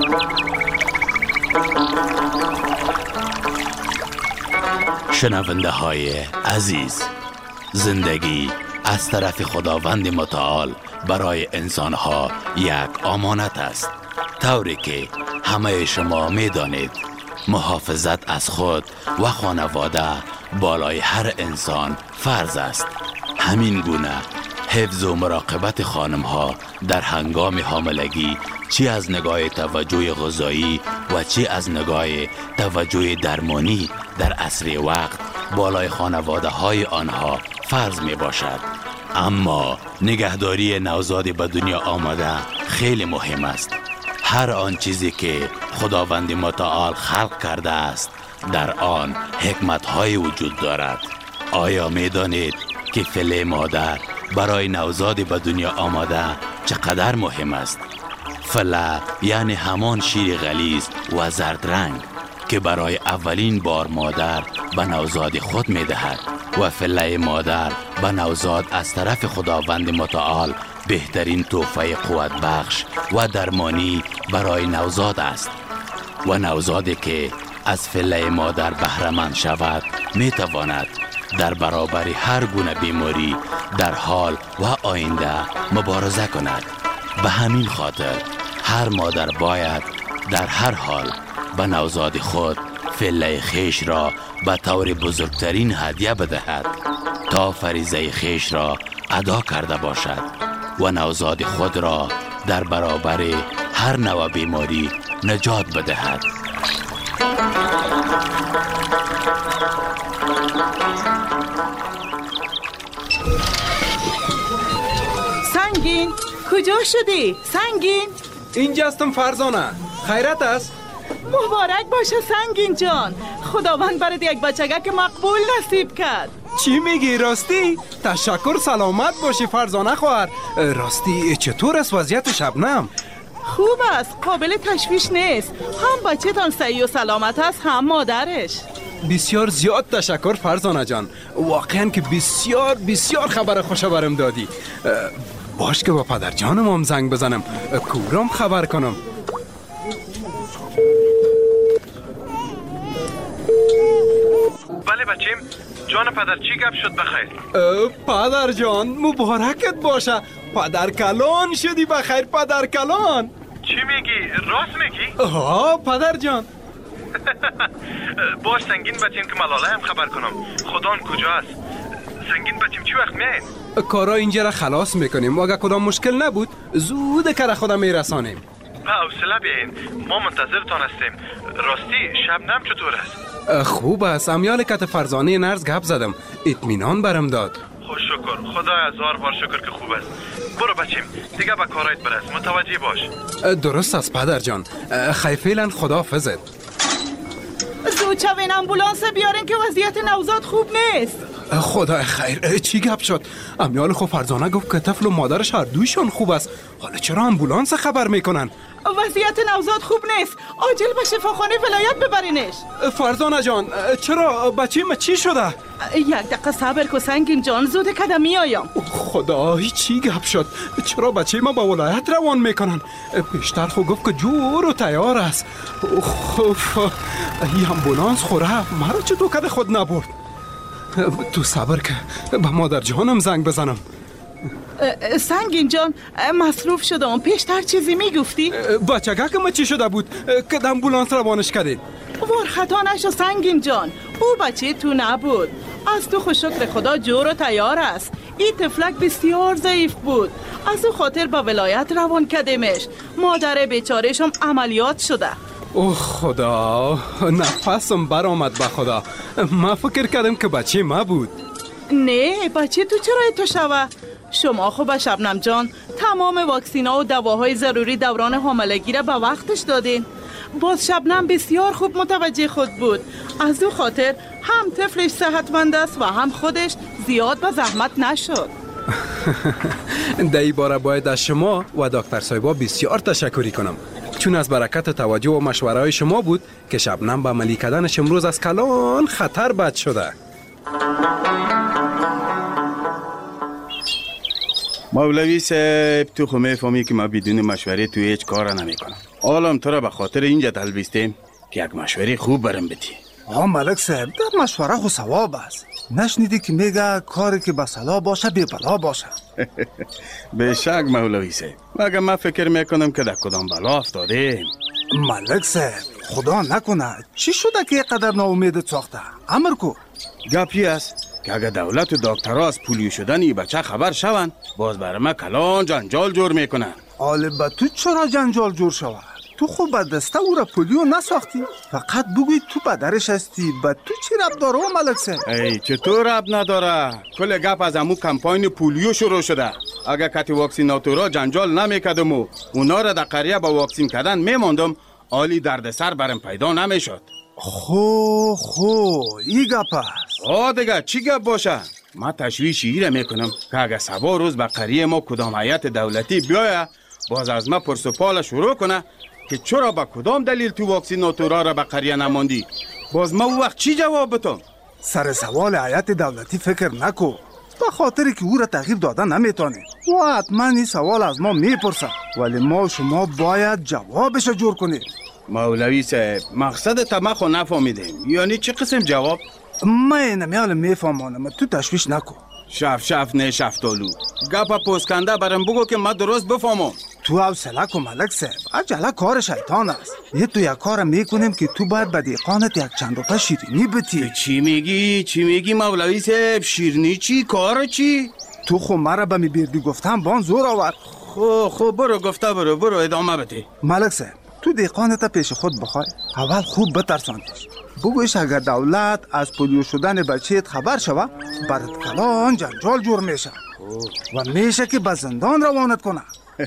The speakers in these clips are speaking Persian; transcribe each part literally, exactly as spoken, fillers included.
شنونده های عزیز، زندگی از طرف خداوند متعال برای انسانها یک امانت است، طوری که همه شما می دانید محافظت از خود و خانواده بالای هر انسان فرض است. همین گونه حفظ و مراقبت خانم ها در هنگام حاملگی چی از نگاه توجه غذایی و چی از نگاه توجه درمانی در اسری وقت بالای خانواده های آنها فرض می باشد. اما نگهداری نوزاد به دنیا آمده خیلی مهم است. هر آن چیزی که خداوند متعال خلق کرده است در آن حکمت های وجود دارد. آیا می دانید که فله مادر برای نوزاد به دنیا آمده چقدر مهم است؟ فله یعنی همان شیر غلیظ و زرد رنگ که برای اولین بار مادر به نوزاد خود می دهد و فله مادر به نوزاد از طرف خداوند متعال بهترین تحفه قوت بخش و درمانی برای نوزاد است و نوزادی که از فله مادر بهره مند شود می تواند در برابر هر گونه بیماری در حال و آینده مبارزه کند. به همین خاطر هر مادر باید در هر حال به نوزاد خود فله خیش را به طور بزرگترین هدیه بدهد تا فریضه خیش را ادا کرده باشد و نوزاد خود را در برابر هر نوع بیماری نجات بدهد. سنگین کجا شدی؟ سنگین اینجا هستم فرزانه. خیرت است؟ مبارک باشه سنگین جان، خداوند برات یک بچگک مقبول نصیب کرد. چی میگی راستی؟ تشکر، سلامت باشی فرزانه خواهر. راستی چطور است وضعیت شبنم؟ خوب است، قابل تشویش نیست. هم بچه تان صحیح و سلامت است هم مادرش. بسیار زیاد تشکر فرزانه جان، واقعا که بسیار بسیار خبر خوش برم دادی. باش که با پدر جانم هم زنگ بزنم، کورم خبر کنم. بله بچیم، جان پدر چی گپ شد بخیر؟ پدر جان مبارکت باشه، پدر کلان شدی بخیر پدر کلان. چی میگی؟ راست میگی؟ ها پدر جان. باش سنگین بچیم که ملاله هم خبر کنم. خدان کجا است؟ سنگین بچیم چی وقت میاین؟ کارا اینجا را خلاص میکنیم و اگه کدام مشکل نبود زود کار خودم میرسانیم. حوصله بیاین، ما منتظرتان هستیم. راستی شبنم چطور است؟ خوب است، امیال کت فرزانه نرز گپ زدم، اطمینان برم داد. خوش شکر، خدا هزار بار شکر که خوب است. برو بچیم دیگه به کارایت برس، متوجه باش. درست است پدر جان، خیلی فعلا خداحافظت. زود شوین امبولانس بیارین که وضعیت نوزاد خوب نیست. خدا خیر، چی گپ شد؟ امیال خو فرزانه گفت که طفل و مادرش هر دویشان خوب است، حالا چرا امبولانس خبر میکنن؟ وضعیت نوزاد خوب نیست، عاجل به شفاخانه ولایت ببرینش. فرزانه جان چرا؟ بچیم چی شده؟ یک دقیقه صبر کو سنگین جان، زود کدم میایم. خدا چی گپ شد؟ چرا بچه ما با ولایت روان میکنن؟ پیشتر خو گفت که جور و تیار است. این امبولانس خوره مرا چطور کده خود نبرد؟ تو صبر که به مادر جانم زنگ بزنم. سنگین جان مصروف شدم، پیشتر چیزی میگفتی؟ بچگه که ما چی شده بود که امبولانس روانش کردید؟ ور خطا نشو سنگین جان، او بچه تو نبود. از تو خوش شکر خدا جور و تیار است. این طفلک بسیار ضعیف بود، از او خاطر با ولایت روان کردیمش. مادر بیچارهشم عملیات شده. اوه خدا، نفسم بر آمد به خدا. من فکر کردم که بچه ما بود. نه بچه تو چرا تو شوه؟ شما خوب شبنم جان تمام واکسینا و دواهای ضروری دوران حاملگی را به وقتش دادین. باز شبنم بسیار خوب متوجه خود بود، از او خاطر هم طفلش صحتمند است و هم خودش زیاد به زحمت نشد. در این باره باید از شما و دکتر صاحبا بسیار تشکری کنم، چون از برکت توجه و مشوره های شما بود که شبنم به عملی کردنش امروز از کلان خطر بد شده. مولوی صاحب تو خو میفهمی که ما بدون مشوره تو هیچ کار نمیکنم. حالا تو را به خاطر اینجا تلبیستیم که یک مشوره خوب برم بدی. آه ملک صاحب در مشوره خو ثواب است. نشنیدی که میگه کاری که به صلاح باشه بی بلا باشه. به شک مولوی صاحب، مگه من فکر میکنم که در کدام بلا افتادیم. ملک صاحب خدا نکنه چی شده که اینقدر ناامید ساخته؟ امر کو. گپی است که اگر دولت و دکترها از پولیو شدن این بچه خبر شوند، باز برای ما کلان جنجال جور میکنن. آله با تو چرا جنجال جور شود؟ تو خوب به دسته او را پولیو نساختی؟ فقط بگوی تو پدرش هستی. با تو چی رب داره ملک صاحب؟ ای چطور رب نداره؟ کل گپ از امو کمپاین پولیو شروع شده. اگر کتی واکسیناتورا جنجال نمیکردم و اونا را در قریه با واکسین کردن میماندم، عالی دردسر برم پیدا نمیشد. خو خو این گپ است. آه دیگه چی گپ باشه؟ من تشویش ایره میکنم که اگر سبا روز به قریه ما کدام هیئت دولتی بیایه، باز از ما پرس و پال شروع کنه که چرا با کدام دلیل تو واکسیناتورا را به قریه نماندی؟ باز ما او وقت چی جواب بتم؟ سر سوال هیئت دولتی فکر نکو، به خاطر که او را تغییر دادن نمیتونه و حتما این سوال از ما میپرسه، ولی ما شما باید جوابش جور کنید. مولوی صاحب مقصد تمخو نفهمیدیم، یعنی چه قسم جواب؟ من نمیال میفهمانم، تو تشویش نکو. شف شف نه شفتالو گپا پوسکنده برم بگو که من درست بفهمم. تو حوصله کو ملک صاحب، عجله کار شیطان است. یه تو یک کار میکنیم که تو باید به دیقانت یک چند روپه شیرینی بتی. چی میگی؟ چی میگی مولوی صاحب؟ شیرینی چی؟ کار چی؟ تو خو مرا به می بیردی گفتم بان زور آورد. خو خو برو گفته برو برو ادامه بده. ملک صاحب تو دیقانت پیش خود بخوای، اول خوب بترساندش. بگویش اگر دولت از پولیو شدن بچهت خبر شوه، برات کلان جنجال جور میشه و میشه که به زندان روانت کنه.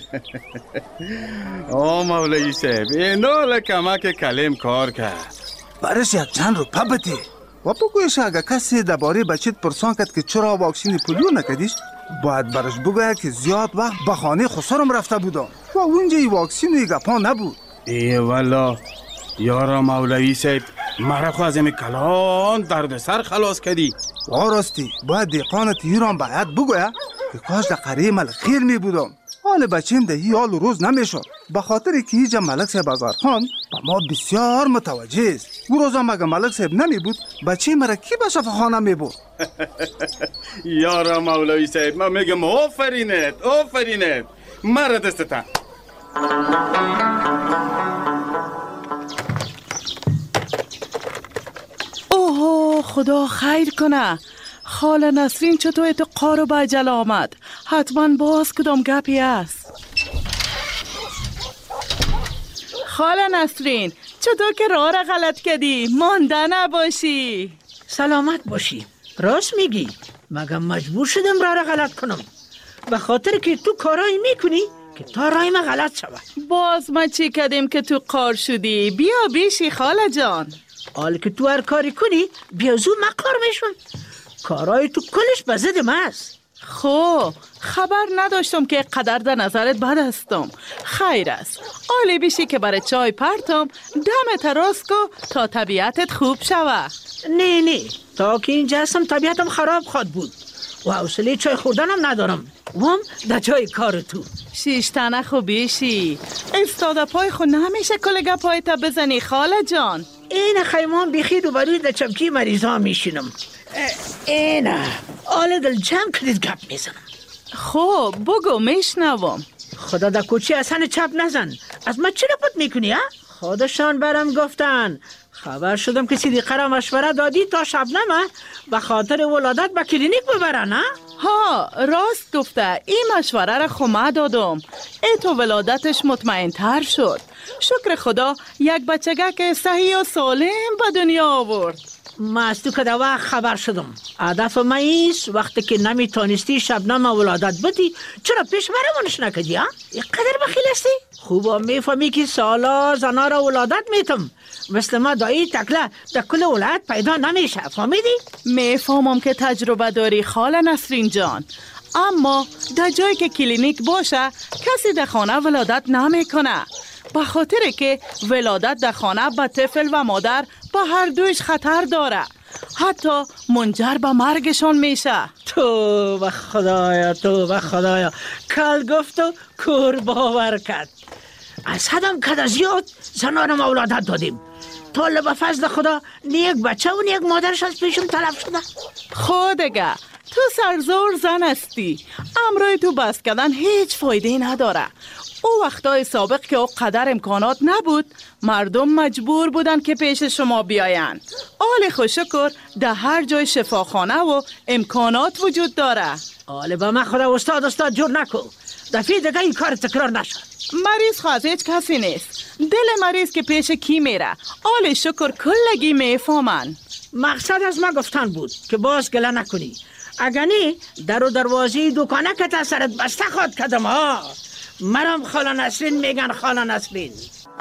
آه مولوی صاحب اینو لکمک کلم کار کرد. برش یک چند رو پبتی و بگویش اگر کسی درباره بچهت پرسان کرد که چرا واکسین پولیو نکردیش، باید برش بگوید که زیاد وقت به خانه خسرم رفته بودم و اونجا ای واکسین و گپا نبود. ای والا یارا مولوی صاحب مرا خو از این کلان درد سر خلاص کردی. واراستی باید دیقانت ایران باید بگوید که کاش در قریه ملک خیر می بودم. حال بچیم ده ای حال روز نمیشد، به خاطر که ایجا ملک صاحب آزارخان با ما بسیار متوجه است. او روزا مگه ملک صاحب نمی بود، بچه مرا کی به شفاخانه می بود؟ یارا مولوی صاحب من میگم آفرینت آفرینت مرا دستتن. اوه خدا خیر کنه. خاله نسرین چطور تو قارو به عجل آمد؟ حتما باز کدام گپی است. خاله نسرین چطور که راه را غلط کردی؟ مانده نباشی. سلامت باشی. راست میگی، مگه مجبور شدم راه را غلط کنم؟ به خاطر که تو کارایی میکنی که تا راه ما غلط شود. باز ما چی کردیم که تو قار شدی؟ بیا بیشی خاله جان. حال که تو هر کاری کنی بیا زو مقار میشون. کارای تو کلش به ضد ما است. خب خبر نداشتم که قدر در نظرت بد هستم. خیر است، عالی بیشی که برای چای پرتم دم تراس کو تا طبیعتت خوب شوه. نه نه تا که اینجا هستم طبیعتم خراب خواد بود و حوصله چای خوردنم ندارم و هم در جای کار تو. شیشتنه خو بیشی استاده پای خو نمیشه کلگه پای تا بزنی خاله جان. این خیمان بیخی دوباره در چمکی مریضا میشینم. اینه آله دل جمع کردید گپ میزنم. خب بگو میشنوم. خدا در کوچی اصلا چپ نزن. از ما چی رپوت میکنی ها؟ خودشان برم گفتن. خبر شدم که صدیقه را مشوره دادی تا شبنمه به خاطر ولادت به کلینیک ببرن ها؟ ها راست گفته. این مشوره را خمه دادم. ای تو ولادتش مطمئن تر شد. شکر خدا یک بچگه که صحیح و سالم به دنیا آورد. ما از تو که در وقت خبر شدم. هدف ما ایست وقتی که نمیتونستی شبنم ولادت بدی چرا پیش مرمونش نکدی ها؟ یک قدر بخیل هستی؟ خوبا میفهمی که سالا زنا را ولادت میتم مثل ما دایی تکله در کل ولایت پیدا نمیشه. فهمیدی؟ میفهمم که تجربه داری خاله نسرین جان، اما در جایی که کلینیک باشه کسی در خانه ولادت نمیکنه، به خاطر که ولادت در خانه به طفل و مادر با هر دویش خطر داره. حتی منجر به مرگشان میشه. تو به خدایا تو به خدایا کل گفت و کور باور کرد. از حدم کد زیاد زنانم اولادت دادیم. تا به فضل خدا نیک بچه و نیک مادرش از پیشم تلف شده. خودگه تو سرزور زن هستی. امروی تو بس کردن هیچ فایده نداره. او وقتای سابق که او قدر امکانات نبود، مردم مجبور بودن که پیش شما بیاین. آل خوشکر در هر جای شفاخانه و امکانات وجود داره. آله با من خدا استاد استاد جور نکو. دفعه دیگه این کار تکرار نشد. مریض خواهد هیچ کسی نیست. دل مریض که پیش کی میره آل شکر کلگی میفهمن. مقصد از ما گفتن بود که باز گله نکنی. اگر نی در و دروازی دکانه که تسرت بسته خود کدم ها. مرم خالا نسرین میگن خالا نسرین.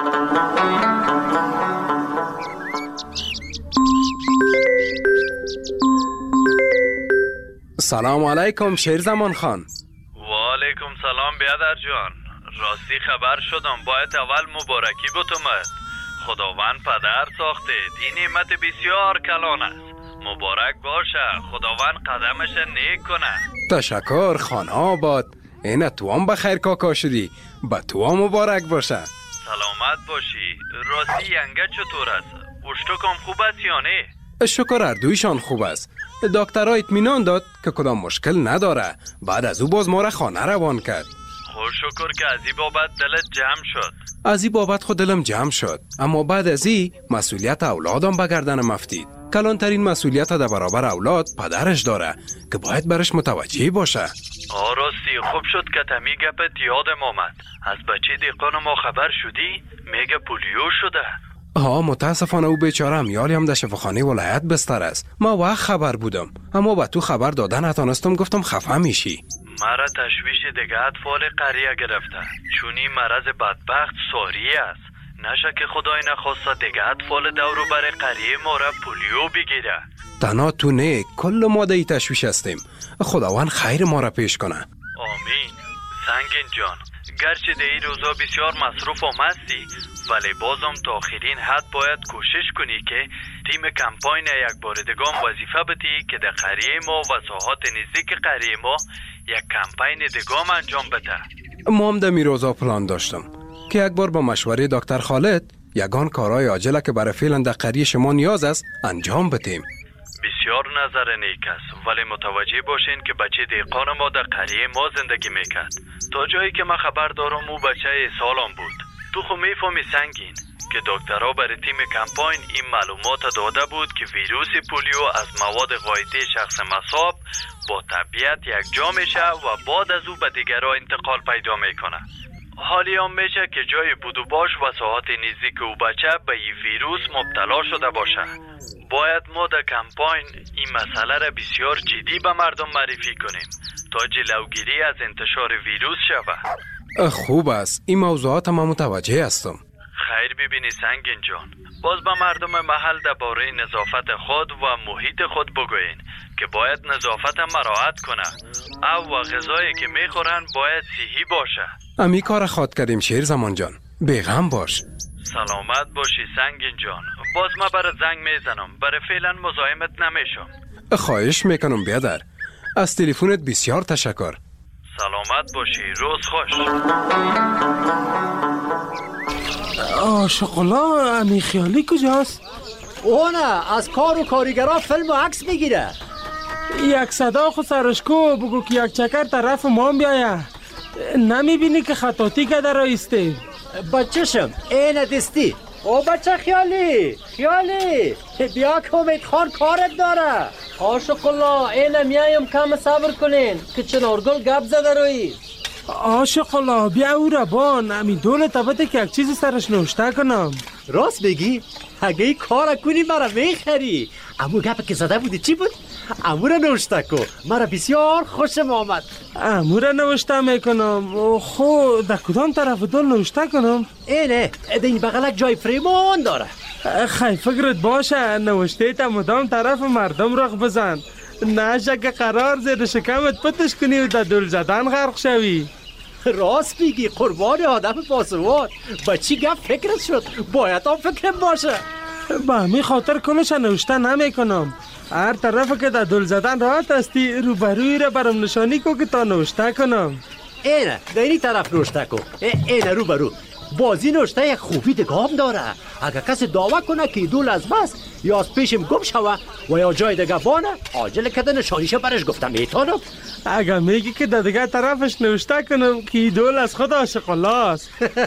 سلام علیکم شیرزمان خان. و علیکم سلام بیادر جان. راستی خبر شدم باید اول مبارکی بتومد. خداوند پدر ساخته این نعمت بسیار کلان است. مبارک باشه. خداوند قدمش نیک کنه. تشکر خان آباد. اینه تو هم بخیر کاکا شدی. با تو هم مبارک باشه. سلامت باشی. راستی ینگه چطور است؟ اشتکم خوب است یا نه؟ شکر اردویشان خوب است. دکترها اطمینان داد که کدام مشکل نداره. بعد از او باز ما را خانه روان کرد. خوش شکر که از این بابت دلت جمع شد. از این بابت خود دلم جمع شد. اما بعد از این مسئولیت اولادم به گردنم افتید. کلانترین مسئولیت در برابر اولاد پدرش داره که باید برش متوجه باشه. آه راستی خوب شد که تمی گپت یادم آمد. از بچه دیقان ما خبر شدی؟ میگه پولیو شده. ها متاسفانه او بیچاره امیالی هم در شفاخانه ولایت بستر است. ما وقت خبر بودم اما با تو خبر دادن نتانستم. گفتم خفه میشی. مرا تشویش دیگه اطفال قریه گرفته چون این مرض بدبخت ساری است. نشه که خدای نخواسته دیگه اطفال دورو بر قریه ما را پولیو بگیره. تنها تو نه کل ما در تشویش هستیم. خداوند خیر ما را پیش کنه. آمین. سنگین جان گرچه در این روزا بسیار مصروف هم هستی ولی بازم تا آخرین حد باید کوشش کنی که تیم کمپاین یک بار دگام وظیفه بدی که در قریه ما و ساحات نزدیک قریه ما یک کمپاین دگام انجام بده. ما هم در میروزا پلان داشتم که یک بار با مشوره دکتر خالد یگان کارهای عاجله که برای فعلا در قریه شما نیاز است انجام بدیم. بسیار نظر نیک است ولی متوجه باشین که بچه دیقان ما در قریه ما زندگی میکرد. تا جایی که من خبر دارم او بچه سالم بود. تو خو میفهمی سنگین که دکترها برای تیم کمپاین این معلومات داده بود که ویروس پولیو از مواد غایطی شخص مصاب با طبیعت یک جا میشه و بعد از او به دیگرها انتقال پیدا میکنه. حالی هم میشه که جای بودو باش و ساعات نزدیک او بچه به این ویروس مبتلا شده باشه. باید ما در کمپاین این مسئله را بسیار جدی به مردم معرفی کنیم تا جلوگیری از انتشار ویروس شود. خوب است. این موضوعات ما متوجه هستم. خیر ببینی سنگین جان. باز به مردم محل درباره نظافت خود و محیط خود بگوین که باید نظافت مراعات کنه. او و غذایی که میخورن باید صحی باشه. امی کار خود کردیم شیرزمان جان. بیغم باش. سلامت باشی سنگین جان. باز ما برای زنگ میزنم. برای فعلا مزاحمت نمیشم. خواهش میکنم بیادر. از تلفنت بسیار تشکر. سلامت باشی. روز خوش. آشقلا امی خیالی کجاست؟ اونه از کار و کاریگرها فیلم و عکس میگیره. یک صدا خود سرش کو بگو که یک چکر طرف ما بیایه. نمیبینی که خطاطی که در رایسته؟ بچهشم اینه دستی. او بچه خیالی خیالی بیا که امید خان کارت داره. آشقلا اینه میایم کم صبر کنین که چنارگل گپ زده روی. آشقلا بیا او را بان امی دول تبته که یک چیزی سرش نوشته کنم. راست بگی؟ اگه این کار کنی مرا میخری. امو گپ که زده بودی چی بود؟ امو را نوشته کن. مرا بسیار خوشم آمد. امو را نوشته میکنم. خو در کدام طرف دل نوشته کنم؟ اینه در این بغلک جای فریمان داره. خیلی فکرت باشه نوشته تا مدام طرف مردم رخ بزن. نشه که قرار زیر شکمت پتش کنی و در دل زدن غرق شوی. راست بگی قربان آدم پاسوان. با چی گفت فکرت شد؟ باید هم فکرم باشه. به همین خاطر کلش نوشته نمی کنم. هر طرف که در دل زدن راحت هستی روبروی را برام نشانی کو که تا نوشته کنم. اینه در این طرف نوشته کن. اینه روبرو. بازی نوشته یک خوبی دگام داره. اگر کسی دعوه کنه که دول از بس یا از پیشم گم شوه و یا جای دیگه بانه عاجل کده نشانیشه برش گفتم میتونم. اگر میگی که در دیگه طرفش نوشته کنم که دول از خود عاشق الله است.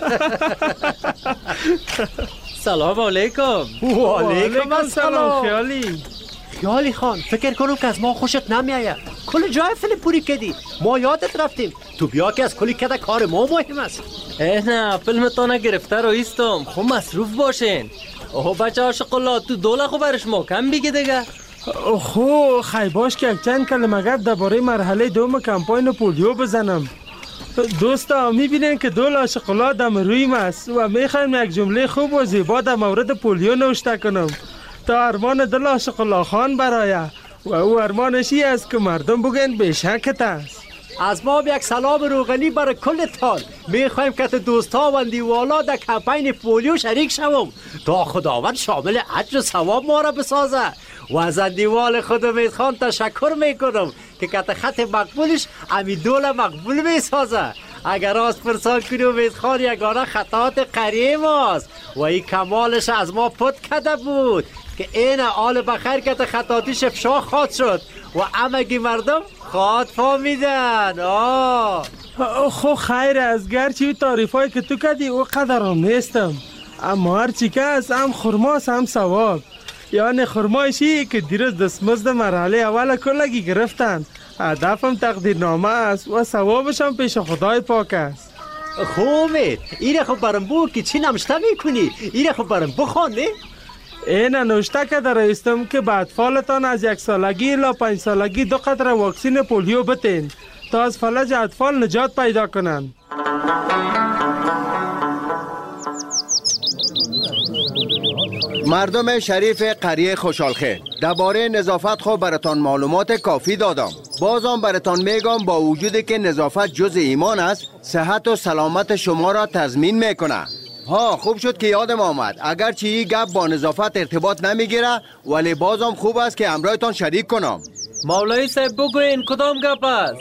سلام علیکم. و علیکم سلام. خیالی خیالی خان، فکر کنم که از ما خوشت نمیآید. کل جای فیلم پوری کردی، ما یادت رفتیم. تو بیا که از کلی کده کار ما مهم است. نه فیلم تا نگرفته رایستم، خب مصروف باشین. اوه بچه عاشق الله، تو دوله خو برش محکم بگی دیگه. خو خی باش که یک چند کلمه گپ درباره مرحله دوم کمپاین پولیو بزنم. دوستا میبینین که دول عاشق الله دم رویم است و میخوایم یک جمله خوب و زیبا در مورد پولیو نوشته کنم تا ارمان دل عاشق الله خان برایه و او ارمانش ای است که مردم بگن بیشکت است. از ما یک سلام روغنی برای کل تان. میخوایم که دوستا و دیوالا در کمپین پولیو شریک شوم تا خداوند شامل اجر و ثواب ما را بسازه. و از دیوال خود امید خان تشکر میکنم که کت خط مقبولش امی دول مقبول میسازه. اگر راست پرسان کنی امید خان یگانه خطاات قریه ماست و این کمالش از ما پت کده بود که این آل بخیر کت خطاتیش افشا خواد شد و امگی مردم خواد فامیدن. آه خو خیر از گرچه تعریف هایی که تو کدی او قدرم نیستم، اما هرچی که از هم خرماست هم ثواب. یعنی خرمایشی که دیروز دستمزد مرحله اول کلگی گرفتن. هدفم تقدیرنامه است و ثوابشم پیش خدای پاک است. خوبه اینه خب برم بو که چی نمشته میکنی؟ اینه خب برم بخوانه؟ اینه نوشته که در ایستم که به اطفالتان از یک سالگی الی پنج سالگی دو قطره واکسین پولیو بتین تا از فلج اطفال نجات پیدا کنند. مردم شریف قریه خوشحالخیر، درباره نظافت خو براتان معلومات کافی دادم. بازم براتان میگم با وجودی که نظافت جز ایمان است، صحت و سلامت شما را تضمین میکنه. ها خوب شد که یادم آمد، اگرچه این گپ با نظافت ارتباط نمیگیره ولی بازم خوب است که همراهتان شریک کنم. مولای صاحب بگوین کدام گپ است؟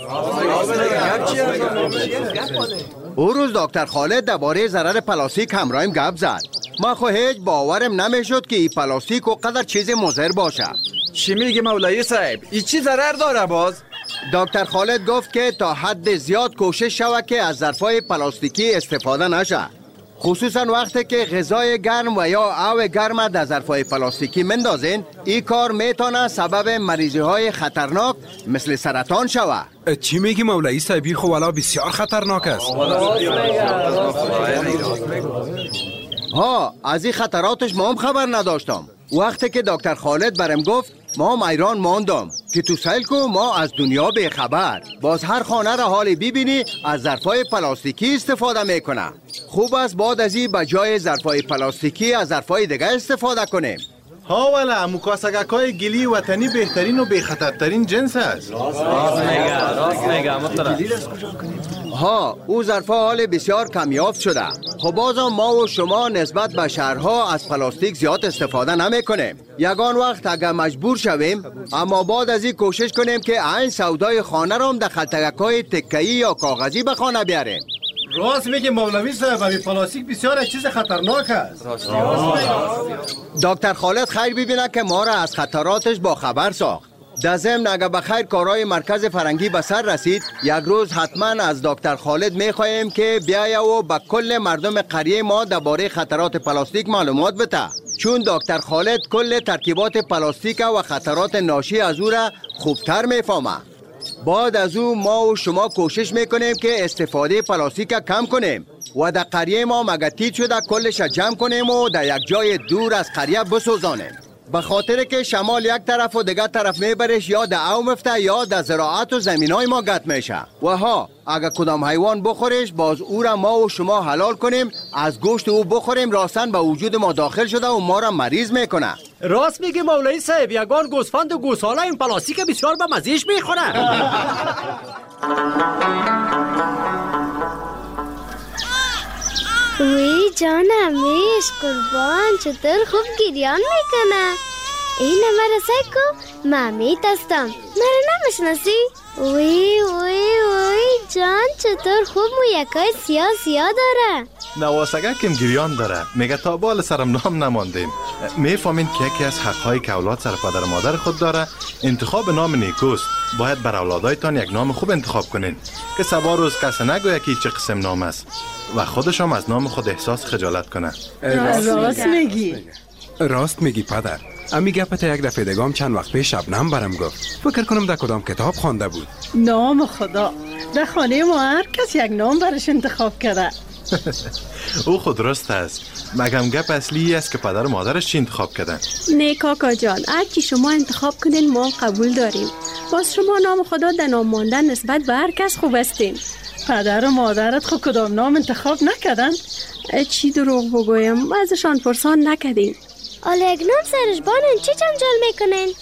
او روز دکتر خالد درباره ضرر پلاستیک همراهیم گپ زد. من خو هیچ باورم نمیشد که این پلاستیک و قدر چیز مضر باشه. چی میگی مولای صاحب؟ این چی ضرر داره باز؟ دکتر خالد گفت که تا حد زیاد کوشش شود که از ظرفای پلاستیکی استفاده نشه، خصوصا وقتی که غذای گرم و یا آب گرم در ظرفای پلاستیکی مندازین. این کار میتونه سبب مریضی های خطرناک مثل سرطان شود. چی میگی مولای صاحبی؟ خو والا بسیار خطرناک است. ها از این خطراتش ما هم خبر نداشتم. وقتی که دکتر خالد برم گفت ما هم ایران ماندم که تو سیل کو ما از دنیا به خبر. باز هر خانه را حالی ببینی از ظرفای پلاستیکی استفاده میکنه. خوب است بعد از این به جای ظرفای پلاستیکی از ظرفای دیگه استفاده کنیم. ها والا مکاسگک های گلی وطنی بهترین و بخطرترین جنس است. راست میگه راست میگه محترم. ها او ظرفا حال بسیار کمیافت شده. خب بازم ما و شما نسبت به شهرها از پلاستیک زیاد استفاده نمی کنیم. یگان وقت اگر مجبور شویم، اما بعد از این کوشش کنیم که این سودای خانه را هم در خلطگک های تکه‌ای یا کاغذی به خانه بیاریم. راست میگه مولوی صاحب، این پلاستیک بسیار چیز خطرناک است. دکتر خالد خیر ببینه که ما را از خطراتش با خبر ساخت. در ضمن اگر بخیر کارهای مرکز فرنگی به سر رسید، یک روز حتما از دکتر خالد میخواهیم که بیایه و به کل مردم قریه ما درباره خطرات پلاستیک معلومات بده، چون دکتر خالد کل ترکیبات پلاستیک و خطرات ناشی از او را خوبتر میفهمه. بعد از او ما و شما کوشش میکنیم که استفاده پلاستیک کم کنیم و در قریه ما مگتیت شده کلش جمع کنیم و در یک جای دور از قریه بسوزانیم. به خاطر که شمال یک طرف و دیگر طرف میبرش یا در او مفته یا در زراعت و زمینای ما گت میشه. و ها اگر کدام حیوان بخورش باز او را ما و شما حلال کنیم، از گوشت او بخوریم، راستن به وجود ما داخل شده و ما را مریض میکنه. راست میگه مولای صاحب، یگان گوسفند و گوساله این پلاستیک بسیار به مزیش میخوره. وی جانمیش قربان چطور خوب گریان میکنه. این مرا سکو مامیت هستم. مرا نمیشناسی؟ وی وی وی جان چطور خوب مو یکای سیاه سیاه داره. نواسگه کم گریان داره. میگه تا بال سرم نام نماندیم. میفهمین که یکی از حقهای که اولاد سر پدر و مادر خود داره انتخاب نام نیکوست. باید بر اولادایتان یک نام خوب انتخاب کنین که سبا روز کسی نگوید که چه قسم نام است و خودشم از نام خود احساس خجالت کنه. راست میگی. راست میگی پدر. امی گپت یک دفعه دگام چند وقت پیش شبنم برم گفت. فکر کنم در کدام کتاب خوانده بود. نام خدا. در خانه ما هر کس یک نام برش انتخاب کرده. او خود درست است. مگم گپ اصلی است که پدر و مادرش چی انتخاب کردن. نه کاکا جان، هر چی شما انتخاب کنین ما قبول داریم. باز شما نام خدا در نام ماندن نسبت به هر کس خوب استین. پدر و مادرت خود کدام نام انتخاب نکردن؟ چی دروغ بگویم؟ ازشان پرسان نکردیم. حالا یک نام سرش بانن چی جنجال میکنن؟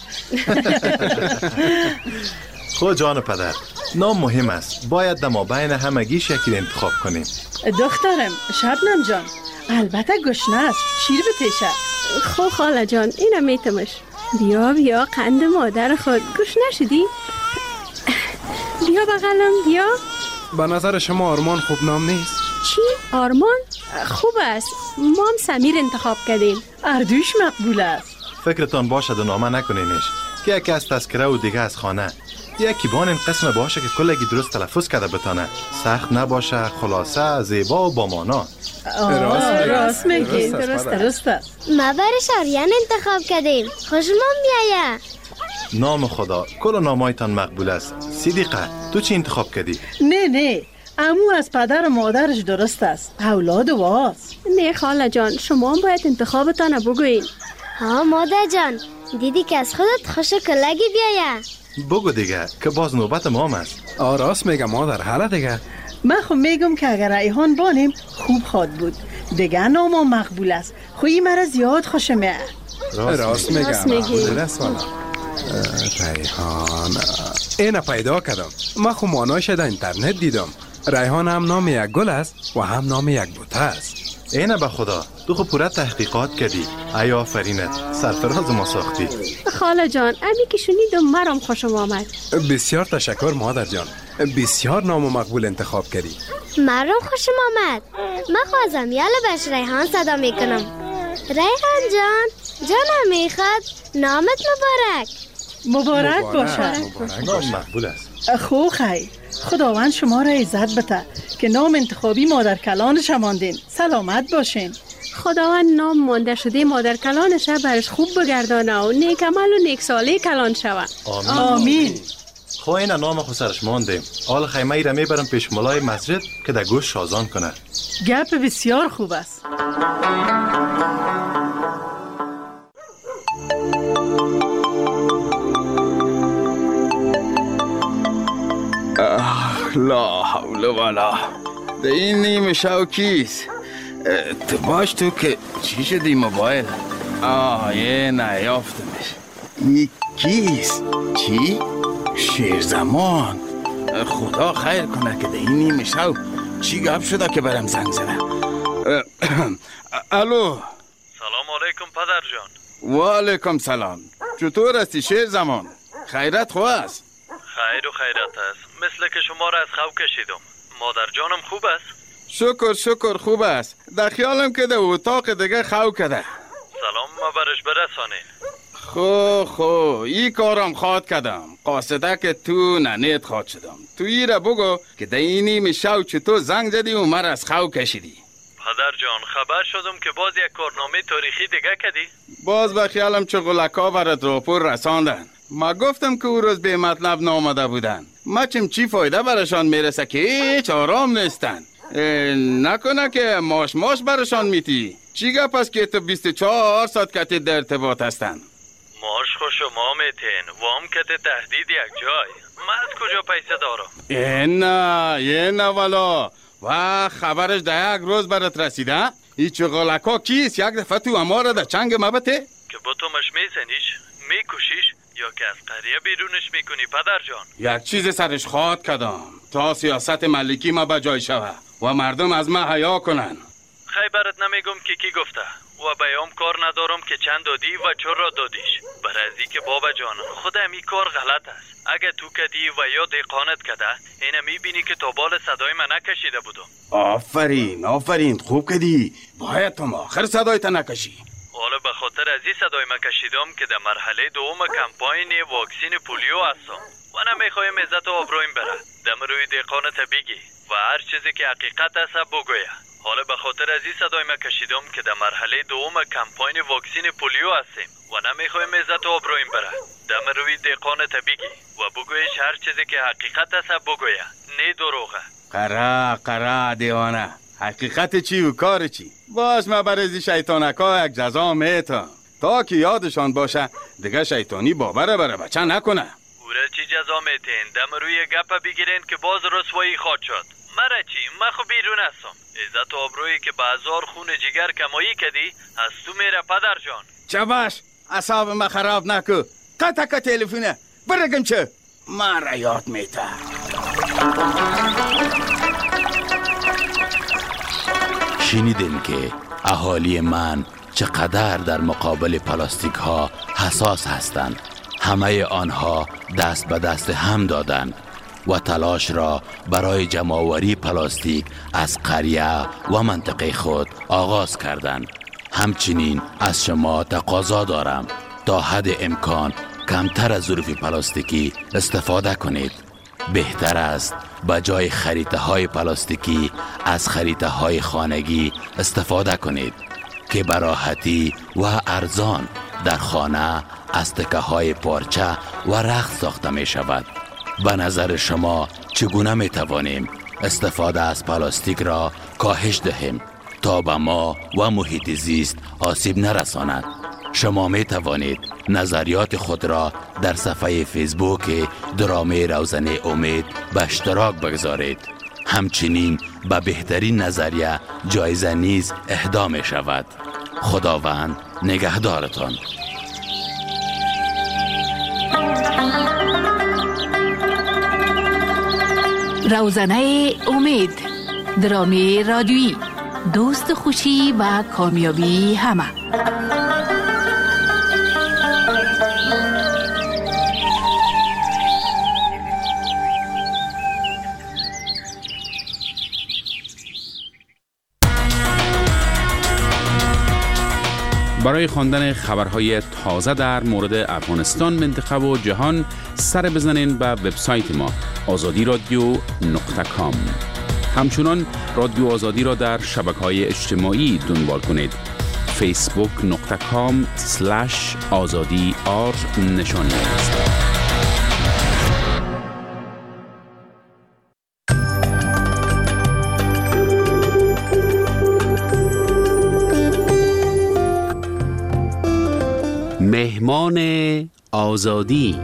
خود جان پدر، نام مهم است. باید در مابین همگی شکل انتخاب کنیم. دخترم شبنم جان، البته گشنه است. شیر بتیشه. خو خاله جان اینو میتمش. بیا بیا قند مادر خود. گوش نشدی؟ بیا بغلم بیا. به نظر شما آرمان خوب نام نیست؟ چی؟ آرمان؟ خوب است. ما هم سمیر انتخاب کردیم. اردوش مقبول است. فکرتان باشد و نامه نکنینش که یکی از تذکره و دیگه از خانه. یکی بان این قسم باشه که کلگی درست تلفظ کرده بتانه. سخت نباشه، خلاصه، زیبا و با مانا. راست میگی. درست درست است. ما برش آریان انتخاب کردیم. خوشمان بیایه. نام خدا کل نامایتان مقبول است. صدیقه تو چی انتخاب کردی؟ نه نه امو از پدر و مادرش درست است. اولاد واس. نه خاله جان شما باید انتخابتان بگوین. ها مادر جان دیدی که از خودت خوش کلگی بیایه. بگو دیگه که باز نوبت مام است. آه راست میگم مادر. حالا دیگه من خب میگم که اگر ریحان بانیم خوب خواد بود. دیگه نام مقبول است. خویی مرا زیاد خوش میاد. راست میگم. راست میگی. ریحان اینو پیدا کردم. من خو ماناش در اینترنت دیدم. ریحان هم نام یک گل است و هم نام یک بوته است. اینه به خدا تو خو پورا تحقیقات کردی. ای آفرینت. سرفراز ما ساختی. خاله جان امی که شنیدم مرام خوشم آمد. بسیار تشکر مادر جان. بسیار نام و مقبول انتخاب کردی. مرام خوشم آمد. من خوازم یالا بش ریحان صدا میکنم. ریحان جان جانم میخواد نامت مبارک. مبارک باشه. نام مقبول است. خو خیر. خداوند شما را عزت بده که نام انتخابی مادر کلانش ماندین. سلامت باشین. خداوند نام مانده شده مادر کلانش برش خوب بگردانه و نیک عمل و نیک ساله کلان شود. آمین. آمین. خو این نام خو سرش ماندیم. حال خیمه ای را میبرم پیش ملای مسجد که در گوش شازان کنه. گپ بسیار خوب است. لا حول ولا. ده این نیمه شو کیست؟ تو باش تو که چی شدی موبایل؟ آه یه نیافتمش. این کیست؟ چی؟ شیر زمان. خدا خیر کنه که ده این نیمه شو چی گپ شده که برم زنگ زنه. الو. سلام علیکم پدر جان. و علیکم سلام. چطور هستی شیر زمان؟ خیرت خواه است؟ خیر و خیرت است. مثل که شما را از خواب کشیدم. مادر جانم خوب است؟ شکر شکر خوب است. در خیالم که در اتاق دیگه خواب کده. سلام ما برش برسانین. خو خو ای کارم خواد کدم. قاصده که تو ننیت خواد شدم. تو ای را بگو که در اینی میشو چطور زنگ زدی و مر از خواب کشیدی. پدر جان خبر شدم که باز یک کارنامه تاریخی دیگه کدی؟ باز به خیالم چه غلکا برات راپور رساندن. ما گفتم که او روز به مطلب نامده بودن. ما چیم چی فایده برشان میرسه که هیچ آرام نیستن. نکنه که ماش ماش برشان میتی. چی گپ است که تو بیست و چهار ساعت کتی در ارتباط هستن؟ ماش خو شما میتین وام کتی تهدید یک جای. من از کجا پیسه دارم؟ اینا اینا والا و خبرش در یک روز برات رسیده؟ هیچ غلکا کیست یک دفعه تو اما را در چنگ مبته؟ که با تو مش میزنیش میکشیش یا که از قریه بیرونش میکنی پدر جان؟ یک چیز سرش خواد کدام تا سیاست ملکی ما بجای شوه و مردم از ما حیا کنن. خیلی برات نمیگم که کی گفته و بیام کار ندارم که چند دادی و چرا را دادیش. برای که بابا جان خود همی کار غلط است. اگه تو کدی و یا دیقانت کده اینه میبینی که تا بال صدای من نکشیده بودم. آفرین آفرین خوب کدی. باید تو آخر صدای تا نکشی. حالا به خاطر از این صدای من کشیدم که در مرحله دوم کمپاین واکسین پولیو هستم و نمیخوایم عزت و آبرویم بره. دم روی دیقانت بگی و هر چیزی که حقیقت است بگویه. حالا به خاطر از این صدای من کشیدم که در مرحله دوم کمپاین واکسین پولیو هستیم و نمیخوایم عزت و آبرویم بره. دم روی دیقانت بگی و بگویش هر چیزی که حقیقت است بگویه، نه دروغه. قرا قرا دیوانه، حقیقت چی و کار چی؟ باش ما برای شیطانکا یک جزا میتم تا که یادشان باشه دیگه شیطانی باور بره بچه نکنه. اوره چی جزا میتین؟ دم روی گپ بگیرین که باز رسوایی خواد شد. مرا چی؟ من خو بیرون هستم. عزت و آبرویی که به هزار خون جگر کمایی کدی از تو میره پدر جان. چه باش؟ اصاب ما خراب نکو. قطع که تلفونه برگم چه؟ مرا یاد میته. شنیدین که اهالی من چقدر در مقابل پلاستیک ها حساس هستند. همه آنها دست به دست هم دادند و تلاش را برای جمع‌آوری پلاستیک از قریه و منطقه خود آغاز کردند. همچنین از شما تقاضا دارم تا حد امکان کمتر از ظروف پلاستیکی استفاده کنید. بهتر است به جای خریطه های پلاستیکی از خریطه های خانگی استفاده کنید که به راحتی و ارزان در خانه از تکه های پارچه و رخت ساخته می شود. به نظر شما چگونه می توانیم استفاده از پلاستیک را کاهش دهیم تا به ما و محیط زیست آسیب نرساند؟ شما می توانید نظریات خود را در صفحه فیسبوک درامه روزنه امید به اشتراک بگذارید. همچنین به بهترین نظریه جایزه نیز اهدا می شود. خداوند نگهدارتان. روزنه امید، درامه رادیویی، دوست خوشی و کامیابی همه. برای خواندن خبرهای تازه در مورد افغانستان، منطقه و جهان سر بزنین به وبسایت ما آزادی رادیو نقطه کام. همچنان رادیو آزادی را در شبکه‌های اجتماعی دنبال کنید. فیسبوک نقطه کام سلش آزادی آر نشانی است. مهمان آزادی.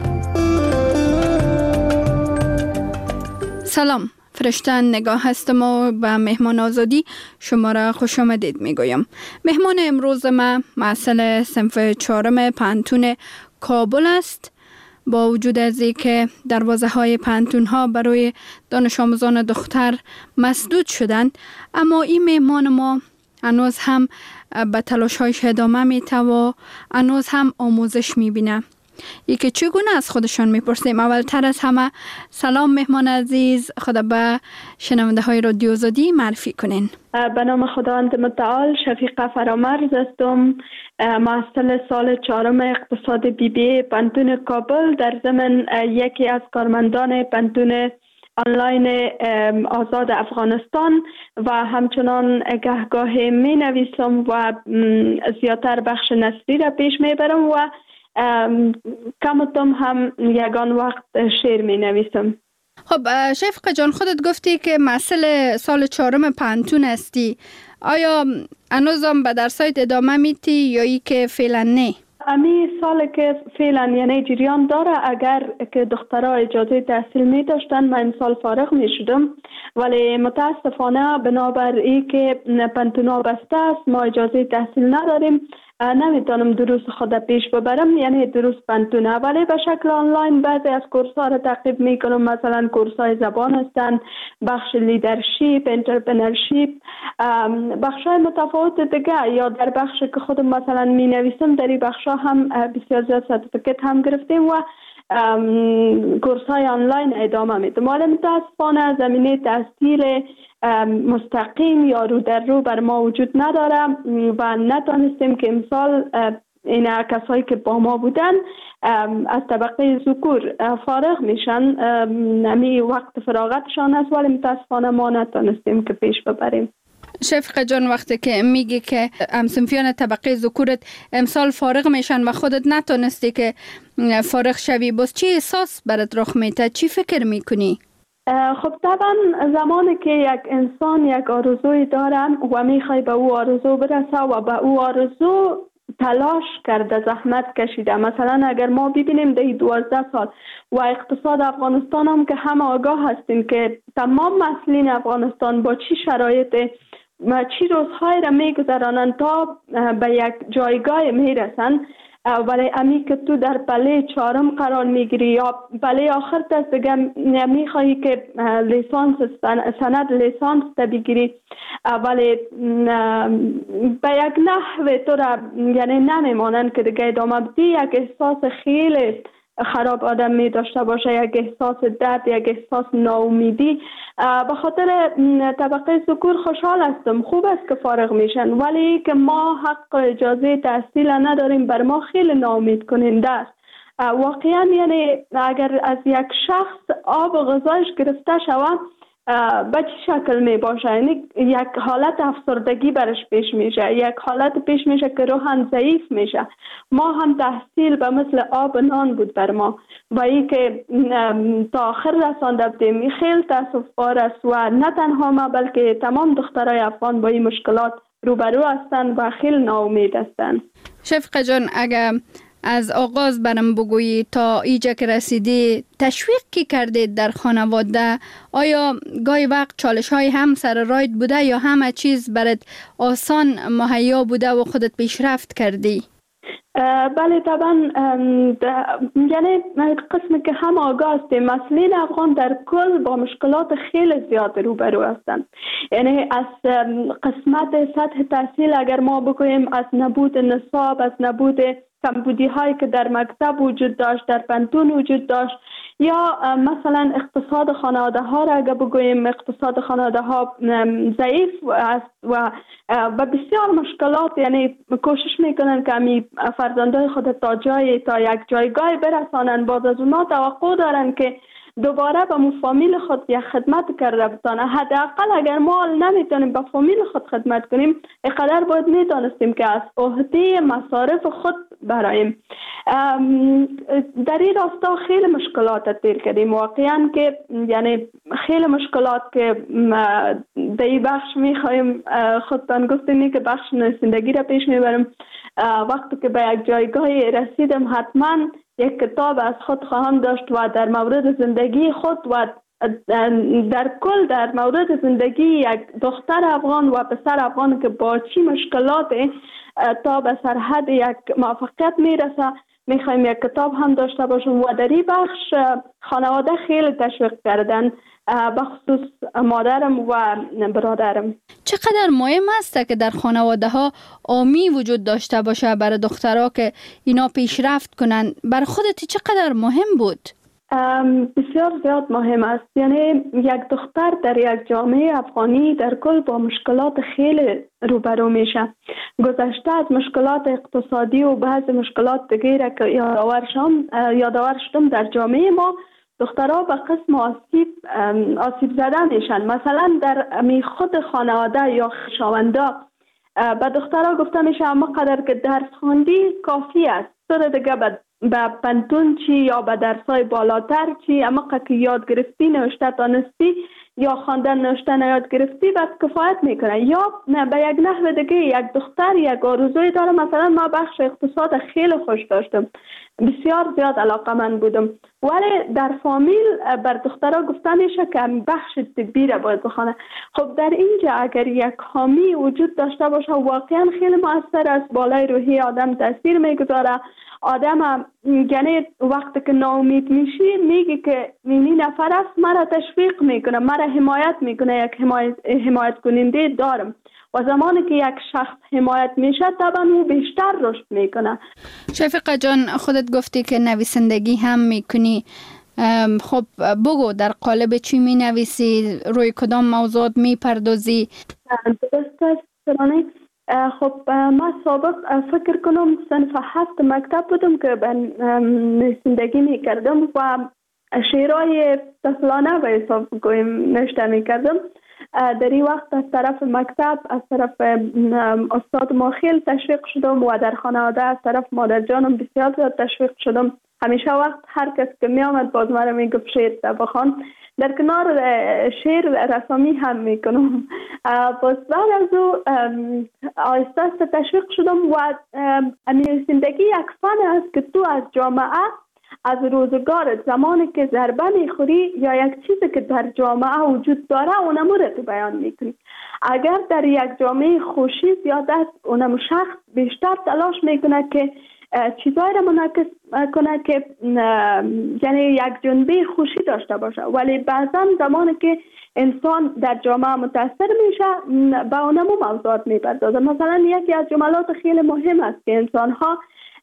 سلام، فرشتن نگاه هستم و به مهمان آزادی شما را خوش آمدید میگویم. مهمان امروز ما محصل صنف چهارم پانتون کابل است. با وجود از اینکه دروازه های پانتون ها برای دانش آموزان دختر مسدود شدند، اما این مهمان ما هنوز هم به تلاش هایش ادامه میده و هنوز هم آموزش میبینه. یکی چگونه از خودشان میپرسیم. اولتر از همه سلام مهمان عزیز، خدا به شنونده های رادیو آزادی معرفی کنین. به نام خداوند متعال، شفیقه فرامرز هستم، محصل سال چهارم اقتصاد بی بی پانتون کابل، در ضمن یکی از کارمندان پانتون آنلاین آزاد افغانستان و همچنان گهگاهی می نویسم و زیادتر بخش نثری را پیش می برم و کم و کم هم یگان وقت شعر می نویسم. خب شفیقه جان، خودت گفتی که محصل سال چهارم پانتون هستی. آیا هنوزم به درسایت ادامه میدی یا ای که فعلا نه؟ امی سال که فعلا یعنی جریان داره، اگر که دخترها اجازه تحصیل می داشتن من سال فارغ می شدم، ولی متاسفانه بنابر ای که پانتونا بسته است ما اجازه تحصیل نداریم. نمیتونم دروس خود پیش ببرم، یعنی دروس پنتونه، ولی به شکل آنلاین بعضی از کورس ها را تعقیب میکنم. مثلا کورس های زبان هستند، بخش لیدرشپ، انترپرنورشپ، بخش های متفاوت دیگه، یا در بخش که خودم مثلا می نویسم در این بخش ها هم بسیار زیاد سرتیفیکت هم گرفتیم و کورس های آنلاین ادامه میدم. ولی متاسفانه زمینه تحصیل مستقیم یا رو در رو بر ما وجود نداره و نتانستیم که امسال این کسایی که با ما بودن از طبقه ذکور فارغ میشن، نمی وقت فراغتشان است، ولی متاسفانه ما نتانستیم که پیش ببریم. شفقه جان، وقتی که میگی که همسنفیان طبقه ذکورت امسال فارغ میشن و خودت نتونستی که فارغ شوی، باز چی احساس برات رخ میده؟ چی فکر میکنی؟ خب طبعا زمانی که یک انسان یک آرزوی داره و میخوای به او آرزو برسه و به او آرزو تلاش کرده، زحمت کشیده، مثلا اگر ما ببینیم در دوازده سال و اقتصاد افغانستان هم که همه آگاه هستیم که تمام مسئولین افغانستان با چی شرایط و چی روزهای را میگذرانند تا به یک جایگاه میرسن، ولی امی که تو در پله چهارم قرار میگیری یا پله آخر دست دیگه میخواهی که لیسانس سند لیسانس تا بگیری، ولی به یک نحو تو را یعنی نمیمانند که دیگه ادامه بدی، یک احساس خیلی خراب آدم می داشته باشه، یک احساس درد، یک احساس ناامیدی. به خاطر طبقه ذکور خوشحال هستم، خوب است که فارغ میشن، ولی که ما حق اجازه تحصیل نداریم بر ما خیلی ناامید کننده است. واقعا یعنی اگر از یک شخص آب و غذایش گرفته شود به چه شکل می باشه؟ یعنی یک حالت افسردگی برش پیش میشه، یک حالت پیش میشه که روحاً ضعیف میشه. ما هم تحصیل به مثل آب نان بود بر ما و این که تا آخر رسانده بودیم خیلی تاسف بار است و نه تنها ما بلکه تمام دخترای افغان با این مشکلات روبرو هستند و خیلی ناامید هستند. شفقه جان، اگر از آغاز برم بگویی تا اینجا که رسیدی تشویق کی کردید در خانواده؟ آیا گاهی وقت چالش های هم سر راید بوده یا همه چیز برات آسان مهیا بوده و خودت پیشرفت کردی؟ بله طبعا، یعنی قسمی که هم آگاه هستیم مسئولین افغان در کل با مشکلات خیلی زیاد روبرو هستند. یعنی از قسمت سطح تحصیل اگر ما بگوییم، از نبود نصاب، از نبود کمبودی هایی که در مکتب وجود داشت، در پنتون وجود داشت، یا مثلا اقتصاد خانواده ها را اگر بگوییم اقتصاد خانواده ها ضعیف است و و بسیار مشکلات، یعنی کوشش میکنن که امی فرزندای خود تا جای تا یک جایگاه برسانن، باز از اونا توقع دارن که دوباره به فامیل خود یک خدمت کرده بتانه. حداقل اگر ما نمیتونیم به فامیل خود خدمت کنیم، اینقدر باید میتونستیم که از عهده مصارف خود برایم. در این راستا خیلی مشکلات دیر کردیم واقعا، که یعنی خیلی مشکلات که در این بخش میخوایم خودتان گفتیم که بخش نویسندگی را پیش میبرم. وقتی که به یک جایگاهی رسیدم حتما یک کتاب از خود خواهم داشت و در مورد زندگی خود و در کل در مورد زندگی یک دختر افغان و پسر افغان که با چی مشکلات تا به سرحد یک موفقیت میرسه میخوایم یک کتاب هم داشته باشم. و در این بخش خانواده خیلی تشویق کردن، بخصوص مادرم و برادرم. چقدر مهم است که در خانواده ها آمی وجود داشته باشه برای دخترها که اینا پیشرفت کنن؟ بر خودت چقدر مهم بود؟ بسیار زیاد مهم است. یعنی یک دختر در یک جامعه افغانی در کل با مشکلات خیلی روبرو میشه. گذشته از مشکلات اقتصادی و بعض مشکلات دیگه که یادآور شدم یادآور شدم در جامعه ما، دخترها به قسم آسیب آسیب زده میشن. مثلا در می خود خانواده یا خویشاوندا به دخترها گفته میشه اما قدر که درس خواندی کافی است، تو دیگه به پنتون چی یا به درسای بالاتر چی، اما که یاد گرفتی نوشته دانستی یا خواندن نوشتن یاد گرفتی بس کفایت میکنه. یا به یک نحو دیگه یک دختر یک آرزوی داره، مثلا ما بخش اقتصاد خیلی خوش داشتم، بسیار زیاد علاقه من بودم، ولی در فامیل بر دخترها گفته میشه که بخش طبی را باید بخونه. خب در اینجا اگر یک حامی وجود داشته باشه واقعا خیلی مؤثر است، بالای روحی آدم تاثیر میگذاره. آدم یعنی وقتی که ناامید میشی میگه که این نفر است مرا تشویق میکنه، مرا حمایت میکنه، یک حمایت, حمایت کننده دارم. و زمانی که یک شخص حمایت میشه طبعا او بیشتر رشد میکنه. شفیقه جان خودت گفتی که نویسندگی هم میکنی، خب بگو در قالب چی می نویسی؟ روی کدام موضوعات می پردازی؟ درست است سرانه. خب ما سابق فکر کنم صنف هفت مکتب بودم که نویسندگی می کردم و شعرهای طفلانه به حساب گویم نوشته می کردم. در این وقت از طرف مکتب، از طرف استاد ما خیلی تشویق شدم و در خانواده از طرف مادر جانم بسیار زیاد تشویق شدم. همیشه وقت هر کس که می آمد باز مرا می گفت شعر بخوان. در کنار شعر رسامی هم می کنم. باز بعد از او آهسته آهسته تشویق شدم و نویسندگی یک فن است که تو از جامعه، از روزگار زمانی که ضربه میخوری یا یک چیزی که در جامعه وجود داره اونمو رو تو بیان میکنی. اگر در یک جامعه خوشی زیاد است اونمو شخص بیشتر تلاش میکنه که چیزایی رو منعکس کنه که یعنی یک جنبه خوشی داشته باشه، ولی بعضا زمانی که انسان در جامعه متاثر میشه به اونمو موضوعات میپردازه. مثلا یکی از جملات خیلی مهم است که انسان ها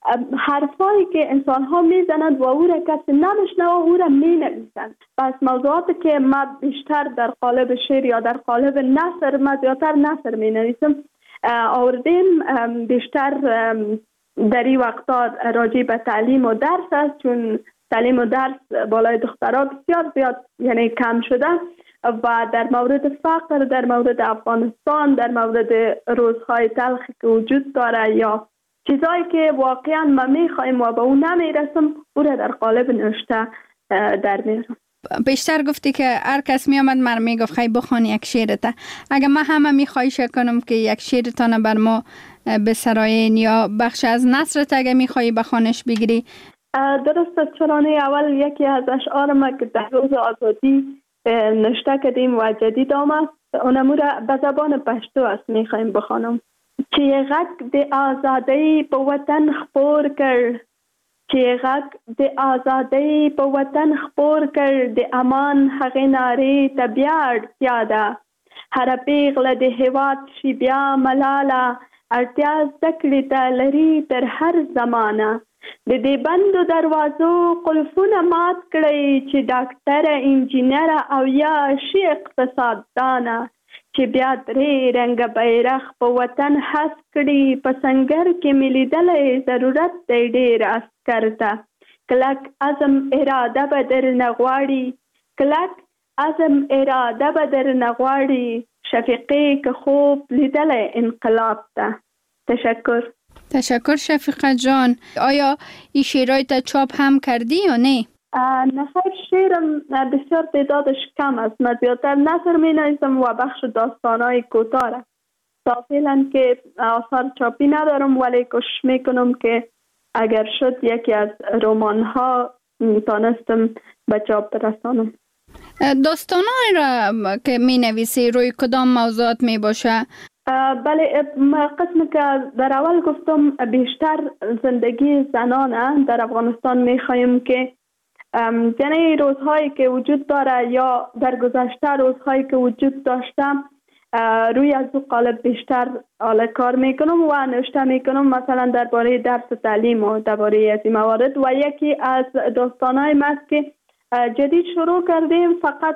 حرفایی که انسان ها میزنند و او را کسی نمیشنه و او را می نویسند. پس موضوعاتی که ما بیشتر در قالب شعر یا در قالب نثر، ما زیادتر نثر می نویسم، آوردیم بیشتر در این وقتا راجع به تعلیم و درس است، چون تعلیم و درس بالای دخترها بسیار زیاد یعنی کم شده و در مورد فقر، در مورد افغانستان، در مورد روزهای تلخی که وجود داره یا چیزایی که واقعا ما میخوایم و به اون نمیرسم او را در قالب نوشته در میارم. بیشتر گفتی که هر کس می آمد مر می گفت خیلی بخوان یک شعرته. اگر من همه می خواهش کنم که یک شعرتان بر ما بسراین یا بخش از نثرت اگر می خواهی بخوانش بگیری؟ درست. چرانه اول یکی از اشعار ما که در روز آزادی نوشته کردیم و جدید آمد اونمو را به زبان پشتو است می خواهیم بخوانم. چه غک د آزادی په وطن خپور کړ، چې غک د آزادی په وطن خپور کړ، د امان هغې نارې ته بیا اړتیا ده. هره پیغله د هېواد شي بیا ملاله، اړتیا زده کړې ته لري تر هر زمانه. د دې بندو دروازو قلفونه مات کړئ، چې ډاکټره، انجینره او یا شي اقتصاددانه، چې بیا درې رنګه بیرغ په وطن هس کړي. په سنګر کې مې لیدلی ضرورت دی ډېر عسکر ته، کلک عزم اراده به درنه غواړي، کلک عزم اراده به درنه غواړي. شفیقې که خوب لیدلی انقلاب ته. تشکر. تشکر شفیقه جان. آیا این شعرهای تا چاپ هم کردی یا نه؟ نه خیر، شعرم بسیار تعدادش کم است. من زیادتر نثر می نویسم و بخش داستانهای کوتاه. تا فعلا که آثار چاپی ندارم ولی کوشش می کنم که اگر شد یکی از رمان ها تانستم به چاپ برسانم. داستانهای را که می نویسی روی کدام موضوعات می باشه؟ بله، قسمی که در اول گفتم بیشتر زندگی زنانه در افغانستان می خواهیم که یعنی روزهایی که وجود داره یا در گذشته روزهایی که وجود داشته روی از او قالب بیشتر حال کار میکنم و نوشته میکنم، مثلا درباره درس و تعلیم و درباره از این موارد. و یکی از داستانهای ما است که جدید شروع کردیم، فقط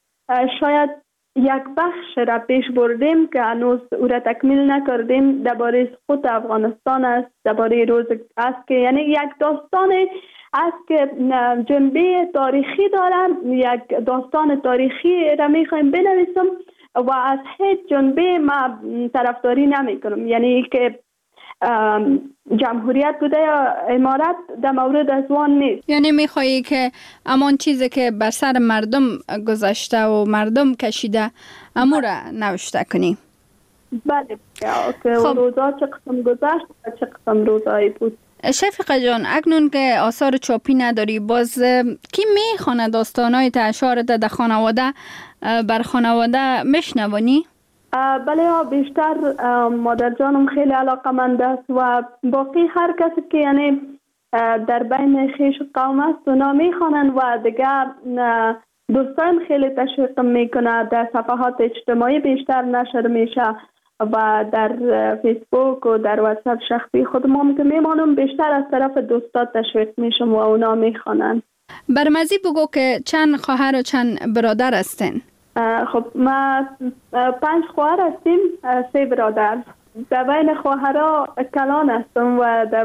شاید یک بخش را پیش بردیم که هنوز او را تکمیل نکردیم. درباره سقوط افغانستان است، درباره روز است که یعنی یک داستان است که جنبه تاریخی دارم، یک داستان تاریخی را میخوایم بنویسم و از هیچ جنبه ما طرفداری نمی کنم، یعنی که جمهوریت بوده یا امارت در مورد از وان نیست. یعنی میخوایی که امان چیزی که بر سر مردم گذشته و مردم کشیده امو را نوشته کنی؟ بله که خب. روزا چه قسم گذشت و چه قسم روزایی بود. شفیقه جان، اکنون که آثار چاپی نداری، باز کی میخونه داستانای اشعارت در خانواده بر خانواده میشنوانی؟ بله ها، بیشتر مادر جانم خیلی علاقمند است و باقی هر کسی که یعنی در بین خیش قوم است اونا میخوانند و دیگر دوستان خیلی تشویق میکنه. در صفحات اجتماعی بیشتر نشر میشه و در فیسبوک و در واتساپ شخصی خودم که میمانم بیشتر از طرف دوستات تشویق میشم و اونا میخوانند. برمزی بگو که چند خواهر و چند برادر هستین؟ خب ما پنج خواهر هستیم، سه برادر. در بین خواهرها کلان هستم و در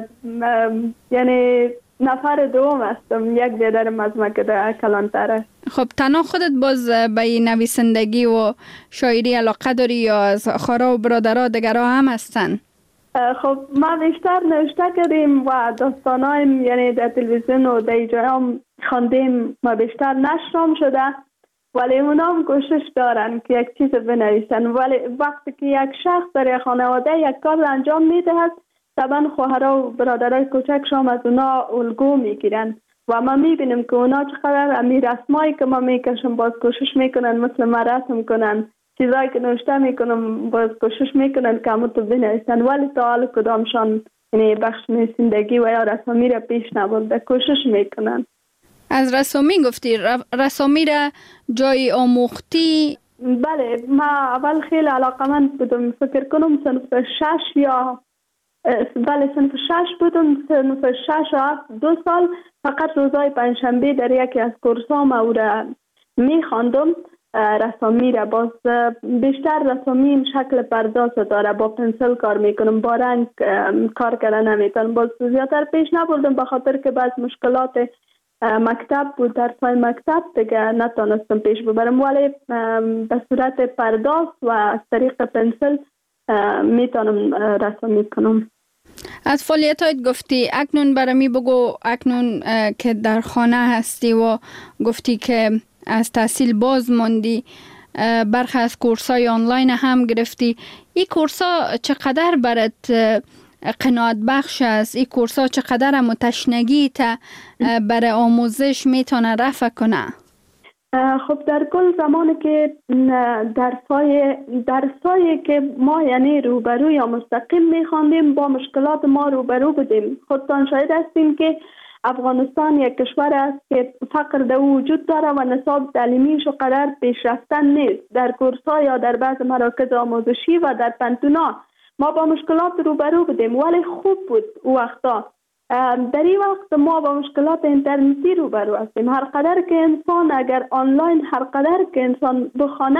یعنی نفر دوم هستم، یک بیادرم از ما که در کلان تر است. خب تنها خودت باز به نویسندگی و شاعری علاقه داری یا از خواهرها و برادرها دیگرها هم هستن؟ خب ما بیشتر نوشته کردیم و داستانایم یعنی در تلویزیون و در جای هم خواندیم، ما بیشتر نشرم شده، ولی اونا هم کوشش دارن که یک چیز بنویسن. ولی وقتی که یک شخص در خانواده یک کار انجام میدهد، طبعا خواهرها و برادرای کوچکشان از اونا الگو میگیرن و ما میبینیم که اونا چقدر امی رسمایی که ما میکشم باز کوشش میکنن مثل ما رسم کنن، چیزایی که نوشته میکنم باز کوشش میکنن که همون تو بنویسن، ولی تا حال کدامشان یعنی بخش نویسندگی و یا رسمی را پیش نبرده کوشش میکنن. از رسامی گفتی، رسامی را جای آموختی؟ بله، ما اول خیلی علاقمند بودم، فکر کنم صنف شش یا بله صنف شش بودم، صنف شش و هفت دو سال فقط روزای پنجشنبه در یکی از کورسام او را میخواندم رسامی را. باز بیشتر رسامی این شکل پرداز داره، با پنسل کار میکنم، با رنگ کار کردن نمیتونم، باز زیادتر پیش نبردم به خاطر که بعض مشکلات مکتب بود، درسای مکتب دیگه نتونستم پیش ببرم، ولی به صورت پرداز و از طریق پنسل میتونم رسامی کنم. از فعالیت هایت گفتی، اکنون برمی بگو اکنون که در خانه هستی و گفتی که از تحصیل باز موندی، برخی از کورس های آنلاین هم گرفتی، این کورس ها چقدر برات قناعت بخش است؟ این کورس ها چقدر هم تشنگی تا برای آموزش میتونه رفع کنه؟ خب در کل زمانی که درسای درسایی که ما یعنی روبرو یا مستقیم میخواندیم با مشکلات ما روبرو بودیم. خودتان شاهد هستیم که افغانستان یک کشور است که فقر در وجود داره و نصاب تعلیمیش قرار پیشرفتن نیست. در کورس‌ها یا در بعض مراکز آموزشی و در پنتونا ما با مشکلات روبرو بودیم، ولی خوب بود او وقتا. در این وقت ما با مشکلات اینترنتی روبرو هستیم. هر قدر که انسان اگر آنلاین هر قدر که انسان بخونه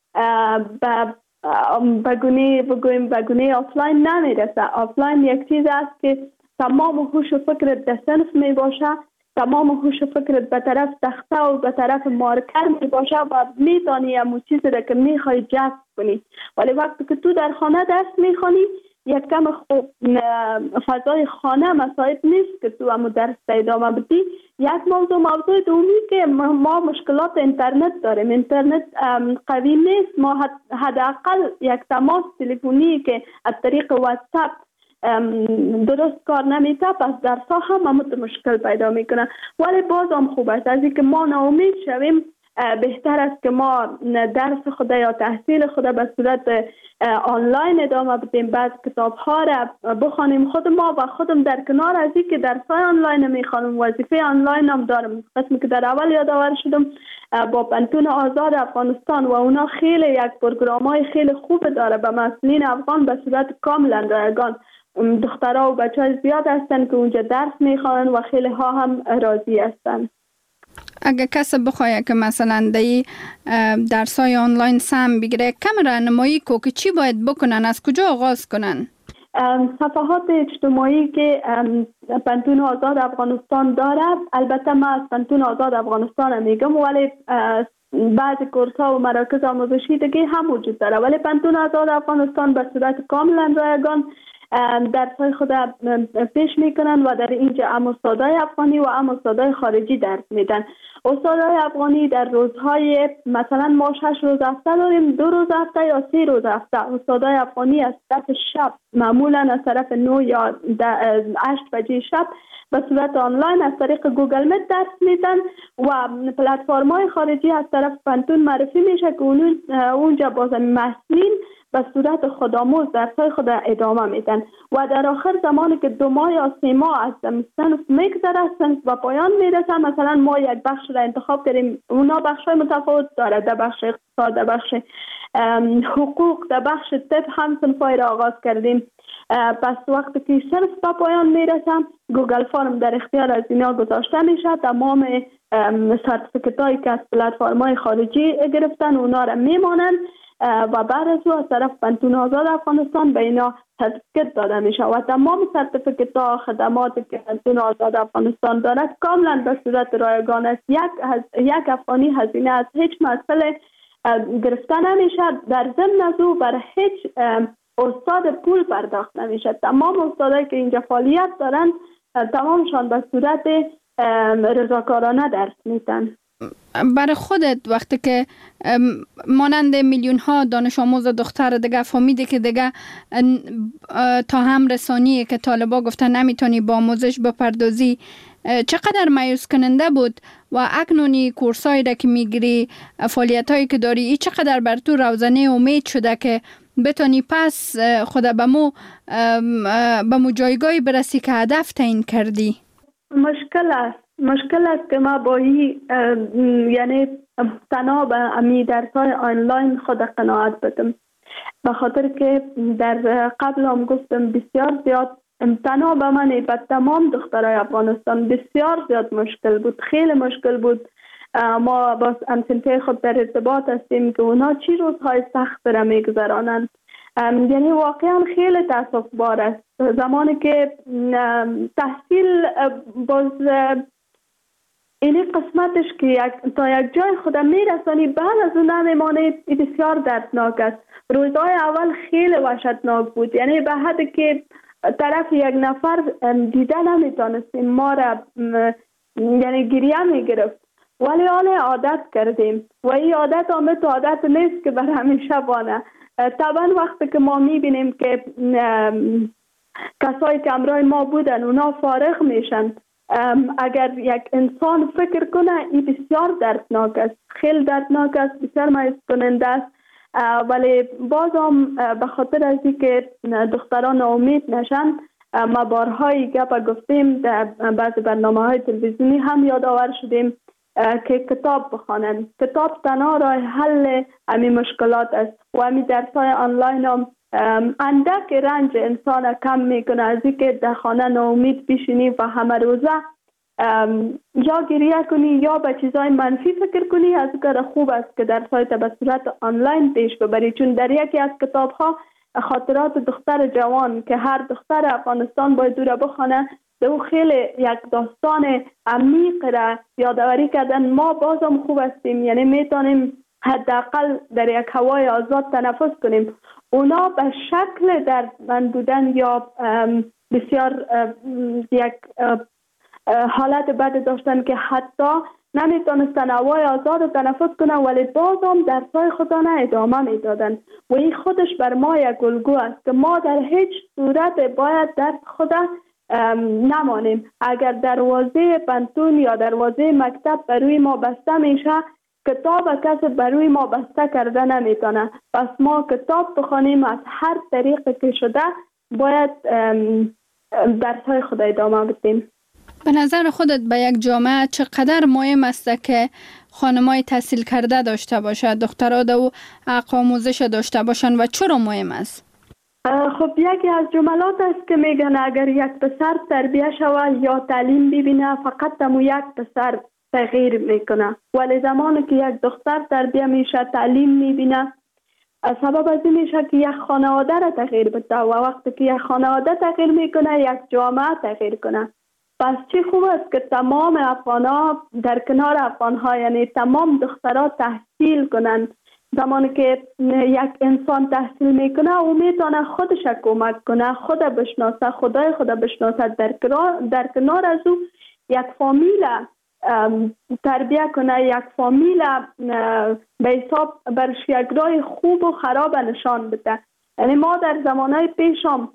بگونه بگویم بگونه آفلاین نمیرسه. آفلاین یک چیز است که تمام هوش و فکرت در صنف می باشه، تمام هوش و فکرت به طرف تخته و به طرف مارکر می باشه و می تانی همون چیزی را که می خواهی جذب کنی. ولی وقتی که تو در خانه درس می خوانی یک کم خوب فضای خانه مساعد نیست که تو همون درس ادامه بدی. یک موضوع موضوع دومی که ما مشکلات اینترنت داریم. اینترنت قوی نیست. ما حداقل یک تماس تلفنی که از طریق واتساپ درست کار نمیته، پس درس ها هم همون مشکل پیدا میکنه. ولی باز هم خوب است از اینکه ما ناامید شویم. بهتر است که ما درس خود یا تحصیل خود به صورت آنلاین ادامه بدیم، بعد کتاب ها را بخوانیم خود ما و خودم در کنار از اینکه درس های آنلاین میخوانم وظیفه آنلاین هم دارم. قسمی که در اول یادآور شدم با پنتون آزاد افغانستان و اونا خیلی یک پروگرام های خیلی خوب داره به مسئولین افغان به صورت کاملا رایگان. دخترها و بچه های زیاد هستن که اونجا درس میخوانن و خیلی ها هم راضی هستن. اگه کسی بخواه که مثلا دی درس های آنلاین سم بگیره، کم راهنمایی کو که چی باید بکنن، از کجا آغاز کنن؟ صفحات اجتماعی که پنتون آزاد افغانستان داره، البته من از پنتون آزاد افغانستان میگم، ولی بعض کورس ها و مراکز آموزشی دیگه هم وجود داره، ولی پنتون آزاد افغانستان به صورت کاملا رایگان درسای خود پیش میکنن و در اینجا هم استادای افغانی و هم استادای خارجی درس میدن. استادای افغانی در روزهای مثلا ما شش روز هفته داریم، دو روز هفته یا سه روز هفته. استادای افغانی از طرف شب معمولا از طرف نه یا هشت بجه شب به صورت آنلاین از طریق گوگل میت درس میدن و پلتفرم‌های خارجی از طرف پانتون معرفی میشه که اونجا باز محصلین به صورت خودآموز درسای خود ادامه میدن و در آخر زمانی که دو ماه یا سه ماه از صنف میگذره، صنف به پایان میرسه. مثلا ما یک بخش را انتخاب کردیم، اونا بخشای متفاوت داره، در بخش اقتصاد، در بخش حقوق، در بخش طب هم صنفای را آغاز کردیم. پس وقتی که صنف به پایان میرسه، گوگل فرم در اختیار از اینا گذاشته میشه. تمام سرتیفیکت هایی که از پلتفرم های خارجی گرفتن اونا را میمانند و بعد از او از طرف پانتون آزاد افغانستان به اینا سرتیفیکت داده میشه و تمام سرتیفیکت ها خدماتی که پانتون آزاد افغانستان دارد کاملا به صورت رایگان است. یک هز... یک افغانی هزینه از هیچ مسئله گرفته نمیشه. در ضمن از او بر هیچ استاد پول پرداخت نمیشه. تمام استادایی که اینجا فعالیت دارن تمامشان به صورت رضاکارانه درس میدن. برای خودت وقتی که مانند میلیون ها دانش آموز دختر دیگه فهمیده که دیگه تا هم رسانیه که طالبا گفتن نمیتونی با آموزش بپردازی، چقدر مایوس کننده بود و اکنونی کورسایی را که میگیری، فعالیت هایی که داری، ای چقدر بر تو روزنه امید شده که بتونی پس خود به مو به مو جایگاهی برسی که هدف تعیین کردی؟ مشکل است مشکل است که ما با این یعنی تنها به امی درسای آنلاین خود قناعت بدم، به خاطر که در قبل هم گفتم بسیار زیاد تنها به من به تمام دخترای افغانستان بسیار زیاد مشکل بود، خیلی مشکل بود. ما با همسنفه خود در ارتباط هستیم که اونا چی روزهای سخت را میگذرانند. یعنی واقعا خیلی تاسف بار است زمانی که تحصیل باز اینی قسمتش که یک تا یک جای خودم میرسانی بعد از اون نمیمانه، بسیار دردناک است. روزهای اول خیلی وحشتناک بود، یعنی به حدی که طرف یک نفر دیده نمیتونستیم، ما را یعنی گریه میگرفت، ولی آن عادت کردیم و این عادت آمد عادت نیست که بر همیشه بانه. طبعا وقتی که ما میبینیم که کسایی که همراه ما بودن اونا فارغ میشن، اگر یک انسان فکر کنه این بسیار دردناک است، خیلی دردناک است، بسیار مایوس کننده است. ولی باز هم به خاطر از اینکه دختران ناامید نشن، ما بارهای گپ گفتیم، در بعض برنامه های تلویزیونی هم یادآور شدیم که کتاب بخوانن. کتاب تنها راه حل همین مشکلات است و همین درسای آنلاین هم اندک رنج انسان کم میکنه از اینکه در خانه ناامید بشینی و همه روزه یا گریه کنی یا به چیزای منفی فکر کنی. از کار خوب است که درسایت به صورت آنلاین پیش ببری، چون در یکی از کتاب ها خاطرات دختر جوان که هر دختر افغانستان باید دوره بخونه، او خیلی یک داستان عمیق را یادآوری کردن. ما بازم خوب هستیم، یعنی میتونیم حداقل در یک هوای آزاد تنفس کنیم. اونا به شکل دردمند بودن یا بسیار یک حالت بد داشتن که حتی نمیتونستن هوای آزاد تنفس کنن، ولی بازم درسای خودانه ادامه میدادن و این خودش بر ما یک الگو است که ما در هیچ صورت باید درس خود نمانیم. اگر دروازه پانتون یا دروازه مکتب بروی ما بسته میشه، کتاب کسی بروی ما بسته کرده نمیتونه. پس ما کتاب بخوانیم، از هر طریقی که شده باید درسای خود ادامه بدیم. به نظر خودت به یک جامعه چقدر مهم است که خانمای تحصیل کرده داشته باشد، دخترها دو حق آموزش داشته باشند و چرا مهم است؟ خب یکی از جملات است که میگن اگر یک پسر تربیه شود یا تعلیم ببینه، فقط تمو یک پسر تغییر میکنه، ولی زمانی که یک دختر تربیه میشه تعلیم میبینه، سبب از این میشه که یک خانواده را تغییر بده و وقتی که یک خانواده تغییر میکنه یک جامعه تغییر کنه. پس چی خوب است که تمام افغان‌ها در کنار افغان‌ها، یعنی تمام دخترها تحصیل کنند، زمانی که یک انسان تحصیل میکنه او میتونه خودش کمک کنه، خود بشناسه، خدای خود بشناسه، در کنار, در کنار از او یک فامیل تربیه کنه، یک فامیل به حساب برش یک راه خوب و خراب نشان بده. یعنی ما در زمانهای پیشم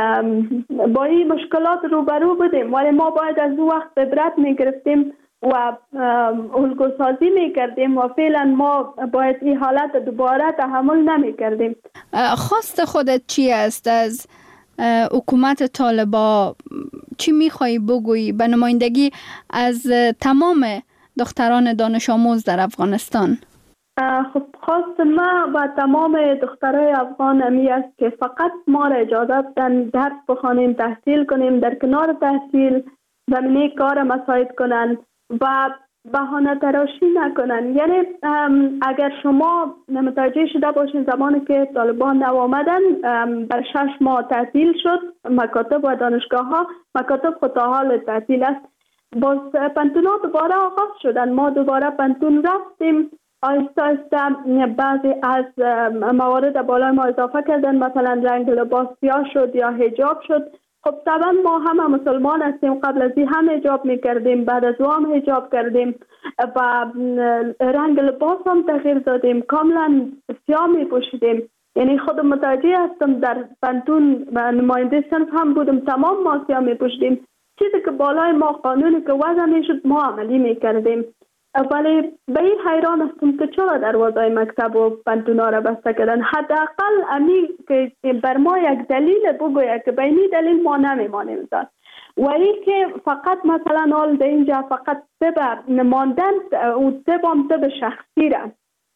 با این مشکلات روبرو بودیم، ولی ما باید از او وقت عبرت میگرفتیم و الگوسازی میکردیم و فعلا ما باید این حالت دوباره تحمل نمیکردیم. خواست خودت چی است از حکومت طالبا؟ چی میخوایی بگویی به نمایندگی از تمام دختران دانش آموز در افغانستان؟ خب خواست ما با تمام دخترای افغان امی است که فقط ما را اجازه بدن درس بخوانیم، تحصیل کنیم، در کنار تحصیل زمینه کار مساعد کنن و بهانه تراشی نکنن. یعنی اگر شما متوجه شده باشین زمانی که طالبان نو آمدن بر شش ماه تعطیل شد مکاتب و دانشگاه ها، مکاتب خود تا حال تعطیل است، باز پنتون ها دوباره آغاز شدن، ما دوباره پنتون رفتیم، آهسته آهسته بعضی از موارد بالای ما اضافه کردن، مثلا رنگ لباس سیاه شد یا حجاب شد. خب طبعا ما همه مسلمان هستیم، قبل از این هم حجاب میکردیم، بعد از او هم حجاب کردیم و رنگ لباس هم تغییر دادیم، کاملا سیاه میپوشیدیم. یعنی خود متوجه هستم در پنتون نماینده صنف هم بودم، تمام ما سیاه میپوشیدیم. چیزی که بالای ما قانونی که وضع میشد ما عملی میکردیم. ولی به این حیران هستم که چرا دروازه مکتب و پنتونا را بسته کردن. حداقل امی که بر ما یک دلیل بگوید که به این دلیل ما نمیمانیم داد و این که فقط مثلا حال در اینجا فقط طب نماندن و طب هم طب شخصی را،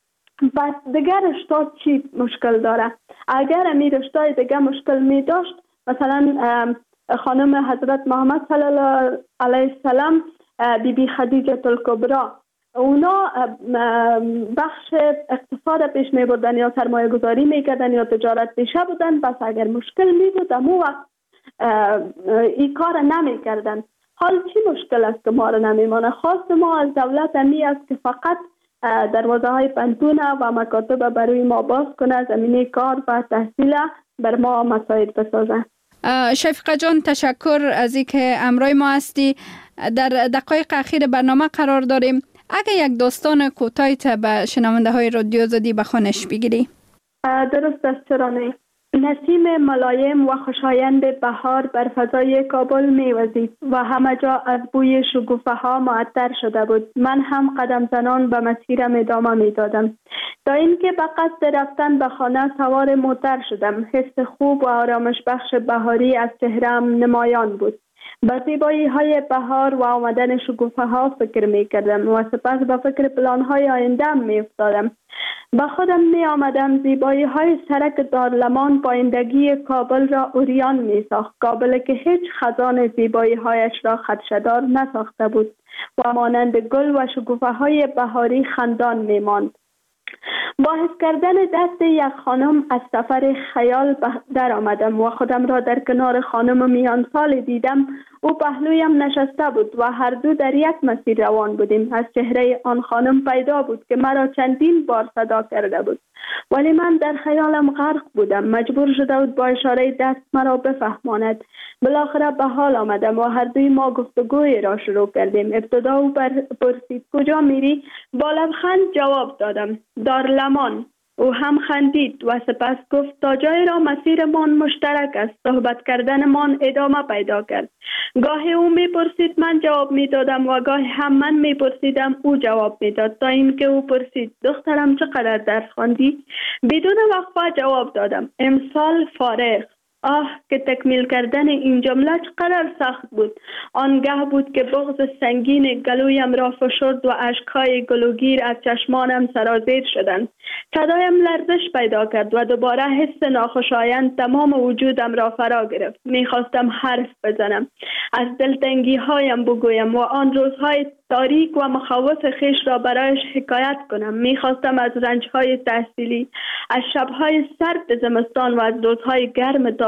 بس دیگر رشته چی مشکل داره؟ اگر امی رشته دیگر مشکل می داشت، مثلا خانم حضرت محمد صلی الله علیه السلام، بی بی خدیجه الکبری، اونا بخش اقتصاد پیش می بردن یا سرمایه گذاری می کردن یا تجارت پیشه بودن، بس اگر مشکل می بود امو وقت این کار نمی کردن. حال چی مشکل است که ما را نمی مانه؟ خواست ما از دولت امی است که فقط دروازه های پنتون و مکاتب برای ما باز کنه، زمینه کار و تحصیل بر ما مساعد بسازه. شفیقه جان تشکر از اینکه همراه ما هستی. در دقایق اخیر برنامه قرار داریم، اگه یک داستان کوتاهی به شنونده های رادیو آزادی به خوانش بگیری. درست است، چرا نه؟ نسیم ملایم و خوشایند بهار بر فضای کابل میوزید و همه جا از بوی شکوفه ها معطر شده بود. من هم قدم زنان به مسیرم ادامه میدادم تا اینکه به قصد رفتن به خانه سوار موتر شدم. حس خوب و آرامش بخش بهاری از چهره‌ام نمایان بود. به زیبایی های بهار و آمدن شکوفه ها فکر می کردم و سپس به فکر پلان های آینده می افتادم. با خودم می آمدم زیبایی های سرک دارلمان پایندگی کابل را اوریان می ساخت. کابل که هیچ خزان زیبایی هایش را خدشه‌دار نساخته بود و مانند گل و شکوفه های بهاری خندان می ماند. با حس کردن دست یک خانم از سفر خیال در آمدم و خودم را در کنار خانم میان سال دیدم. او پهلویم نشسته بود و هر دو در یک مسیر روان بودیم. از چهره آن خانم پیدا بود که مرا چندین بار صدا کرده بود، ولی من در خیالم غرق بودم. مجبور شده بود با اشاره دست مرا بفهماند. بالاخره به حال آمدم و هر دوی ما گفتگوی را شروع کردیم. ابتدا او پرسید کجا میری؟ با لبخند جواب دادم دارلمان. او هم خندید و سپس گفت تا جایی را مسیرمان مشترک است. صحبت کردنمان ادامه پیدا کرد. گاهی او میپرسید من جواب میدادم و گاهی هم من میپرسیدم او جواب میداد، تا اینکه او پرسید دخترم چقدر درس خواندی؟ بدون وقفه جواب دادم امسال فارغ. آه که تکمیل کردن این جمله چقدر سخت بود. آنگاه بود که بغض سنگین گلویم را فشرد و اشکهای گلوگیر از چشمانم سرازیر شدند. صدایم لرزش پیدا کرد و دوباره حس ناخوشایند تمام وجودم را فرا گرفت. میخواستم حرف بزنم، از دلتنگی هایم بگویم و آن روزهای تاریک و مخاوف خیش را برایش حکایت کنم. میخواستم از رنجهای تحصیلی، از شبهای سرد زمستان و از روزهای گرم تا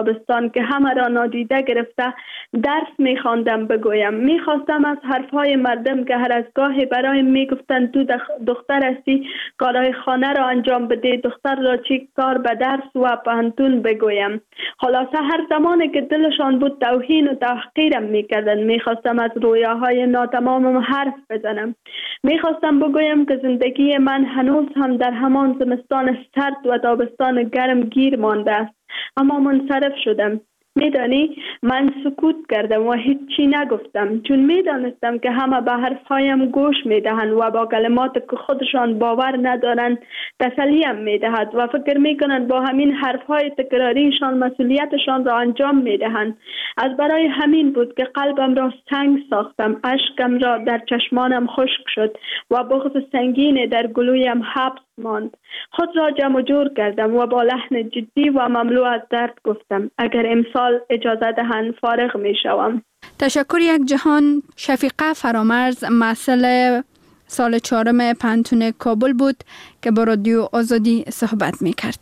تابستان که همه را نادیده گرفته درس میخواندم بگویم. میخواستم از حرفهای مردم که هر از گاهی برایم میگفتند تو دختر هستی کارهای خانه را انجام بده، دختر را چی کار به درس و پانتون بگویم. خلاصه هر زمانی که دلشان بود توهین و تحقیرم میکردند. میخواستم از رویاهای ناتمامم حرف بزنم. میخواستم بگویم که زندگی من هنوز هم در همان زمستان سرد و تابستان گرم گیر مانده است، اما منصرف شدم. میدانی من سکوت کردم و هیچی نگفتم، چون میدانستم که همه به حرفهایم گوش میدهند و با کلمات که خودشان باور ندارند تسلیم میدهد و فکر میکنند با همین حرفهای تکراریشان مسئولیتشان را انجام میدهند. از برای همین بود که قلبم را سنگ ساختم، اشکم را در چشمانم خشک شد و بغض سنگین در گلویم حبس ماند. خود را جمع جور کردم و با لحن جدی و مملو از درد گفتم اگر امسال اجازه دهند فارغ می شوم. تشکر یک جهان. شفیقه فرامرز مسئله سال چهارم پانتون کابل بود که با رادیو آزادی صحبت می کرد.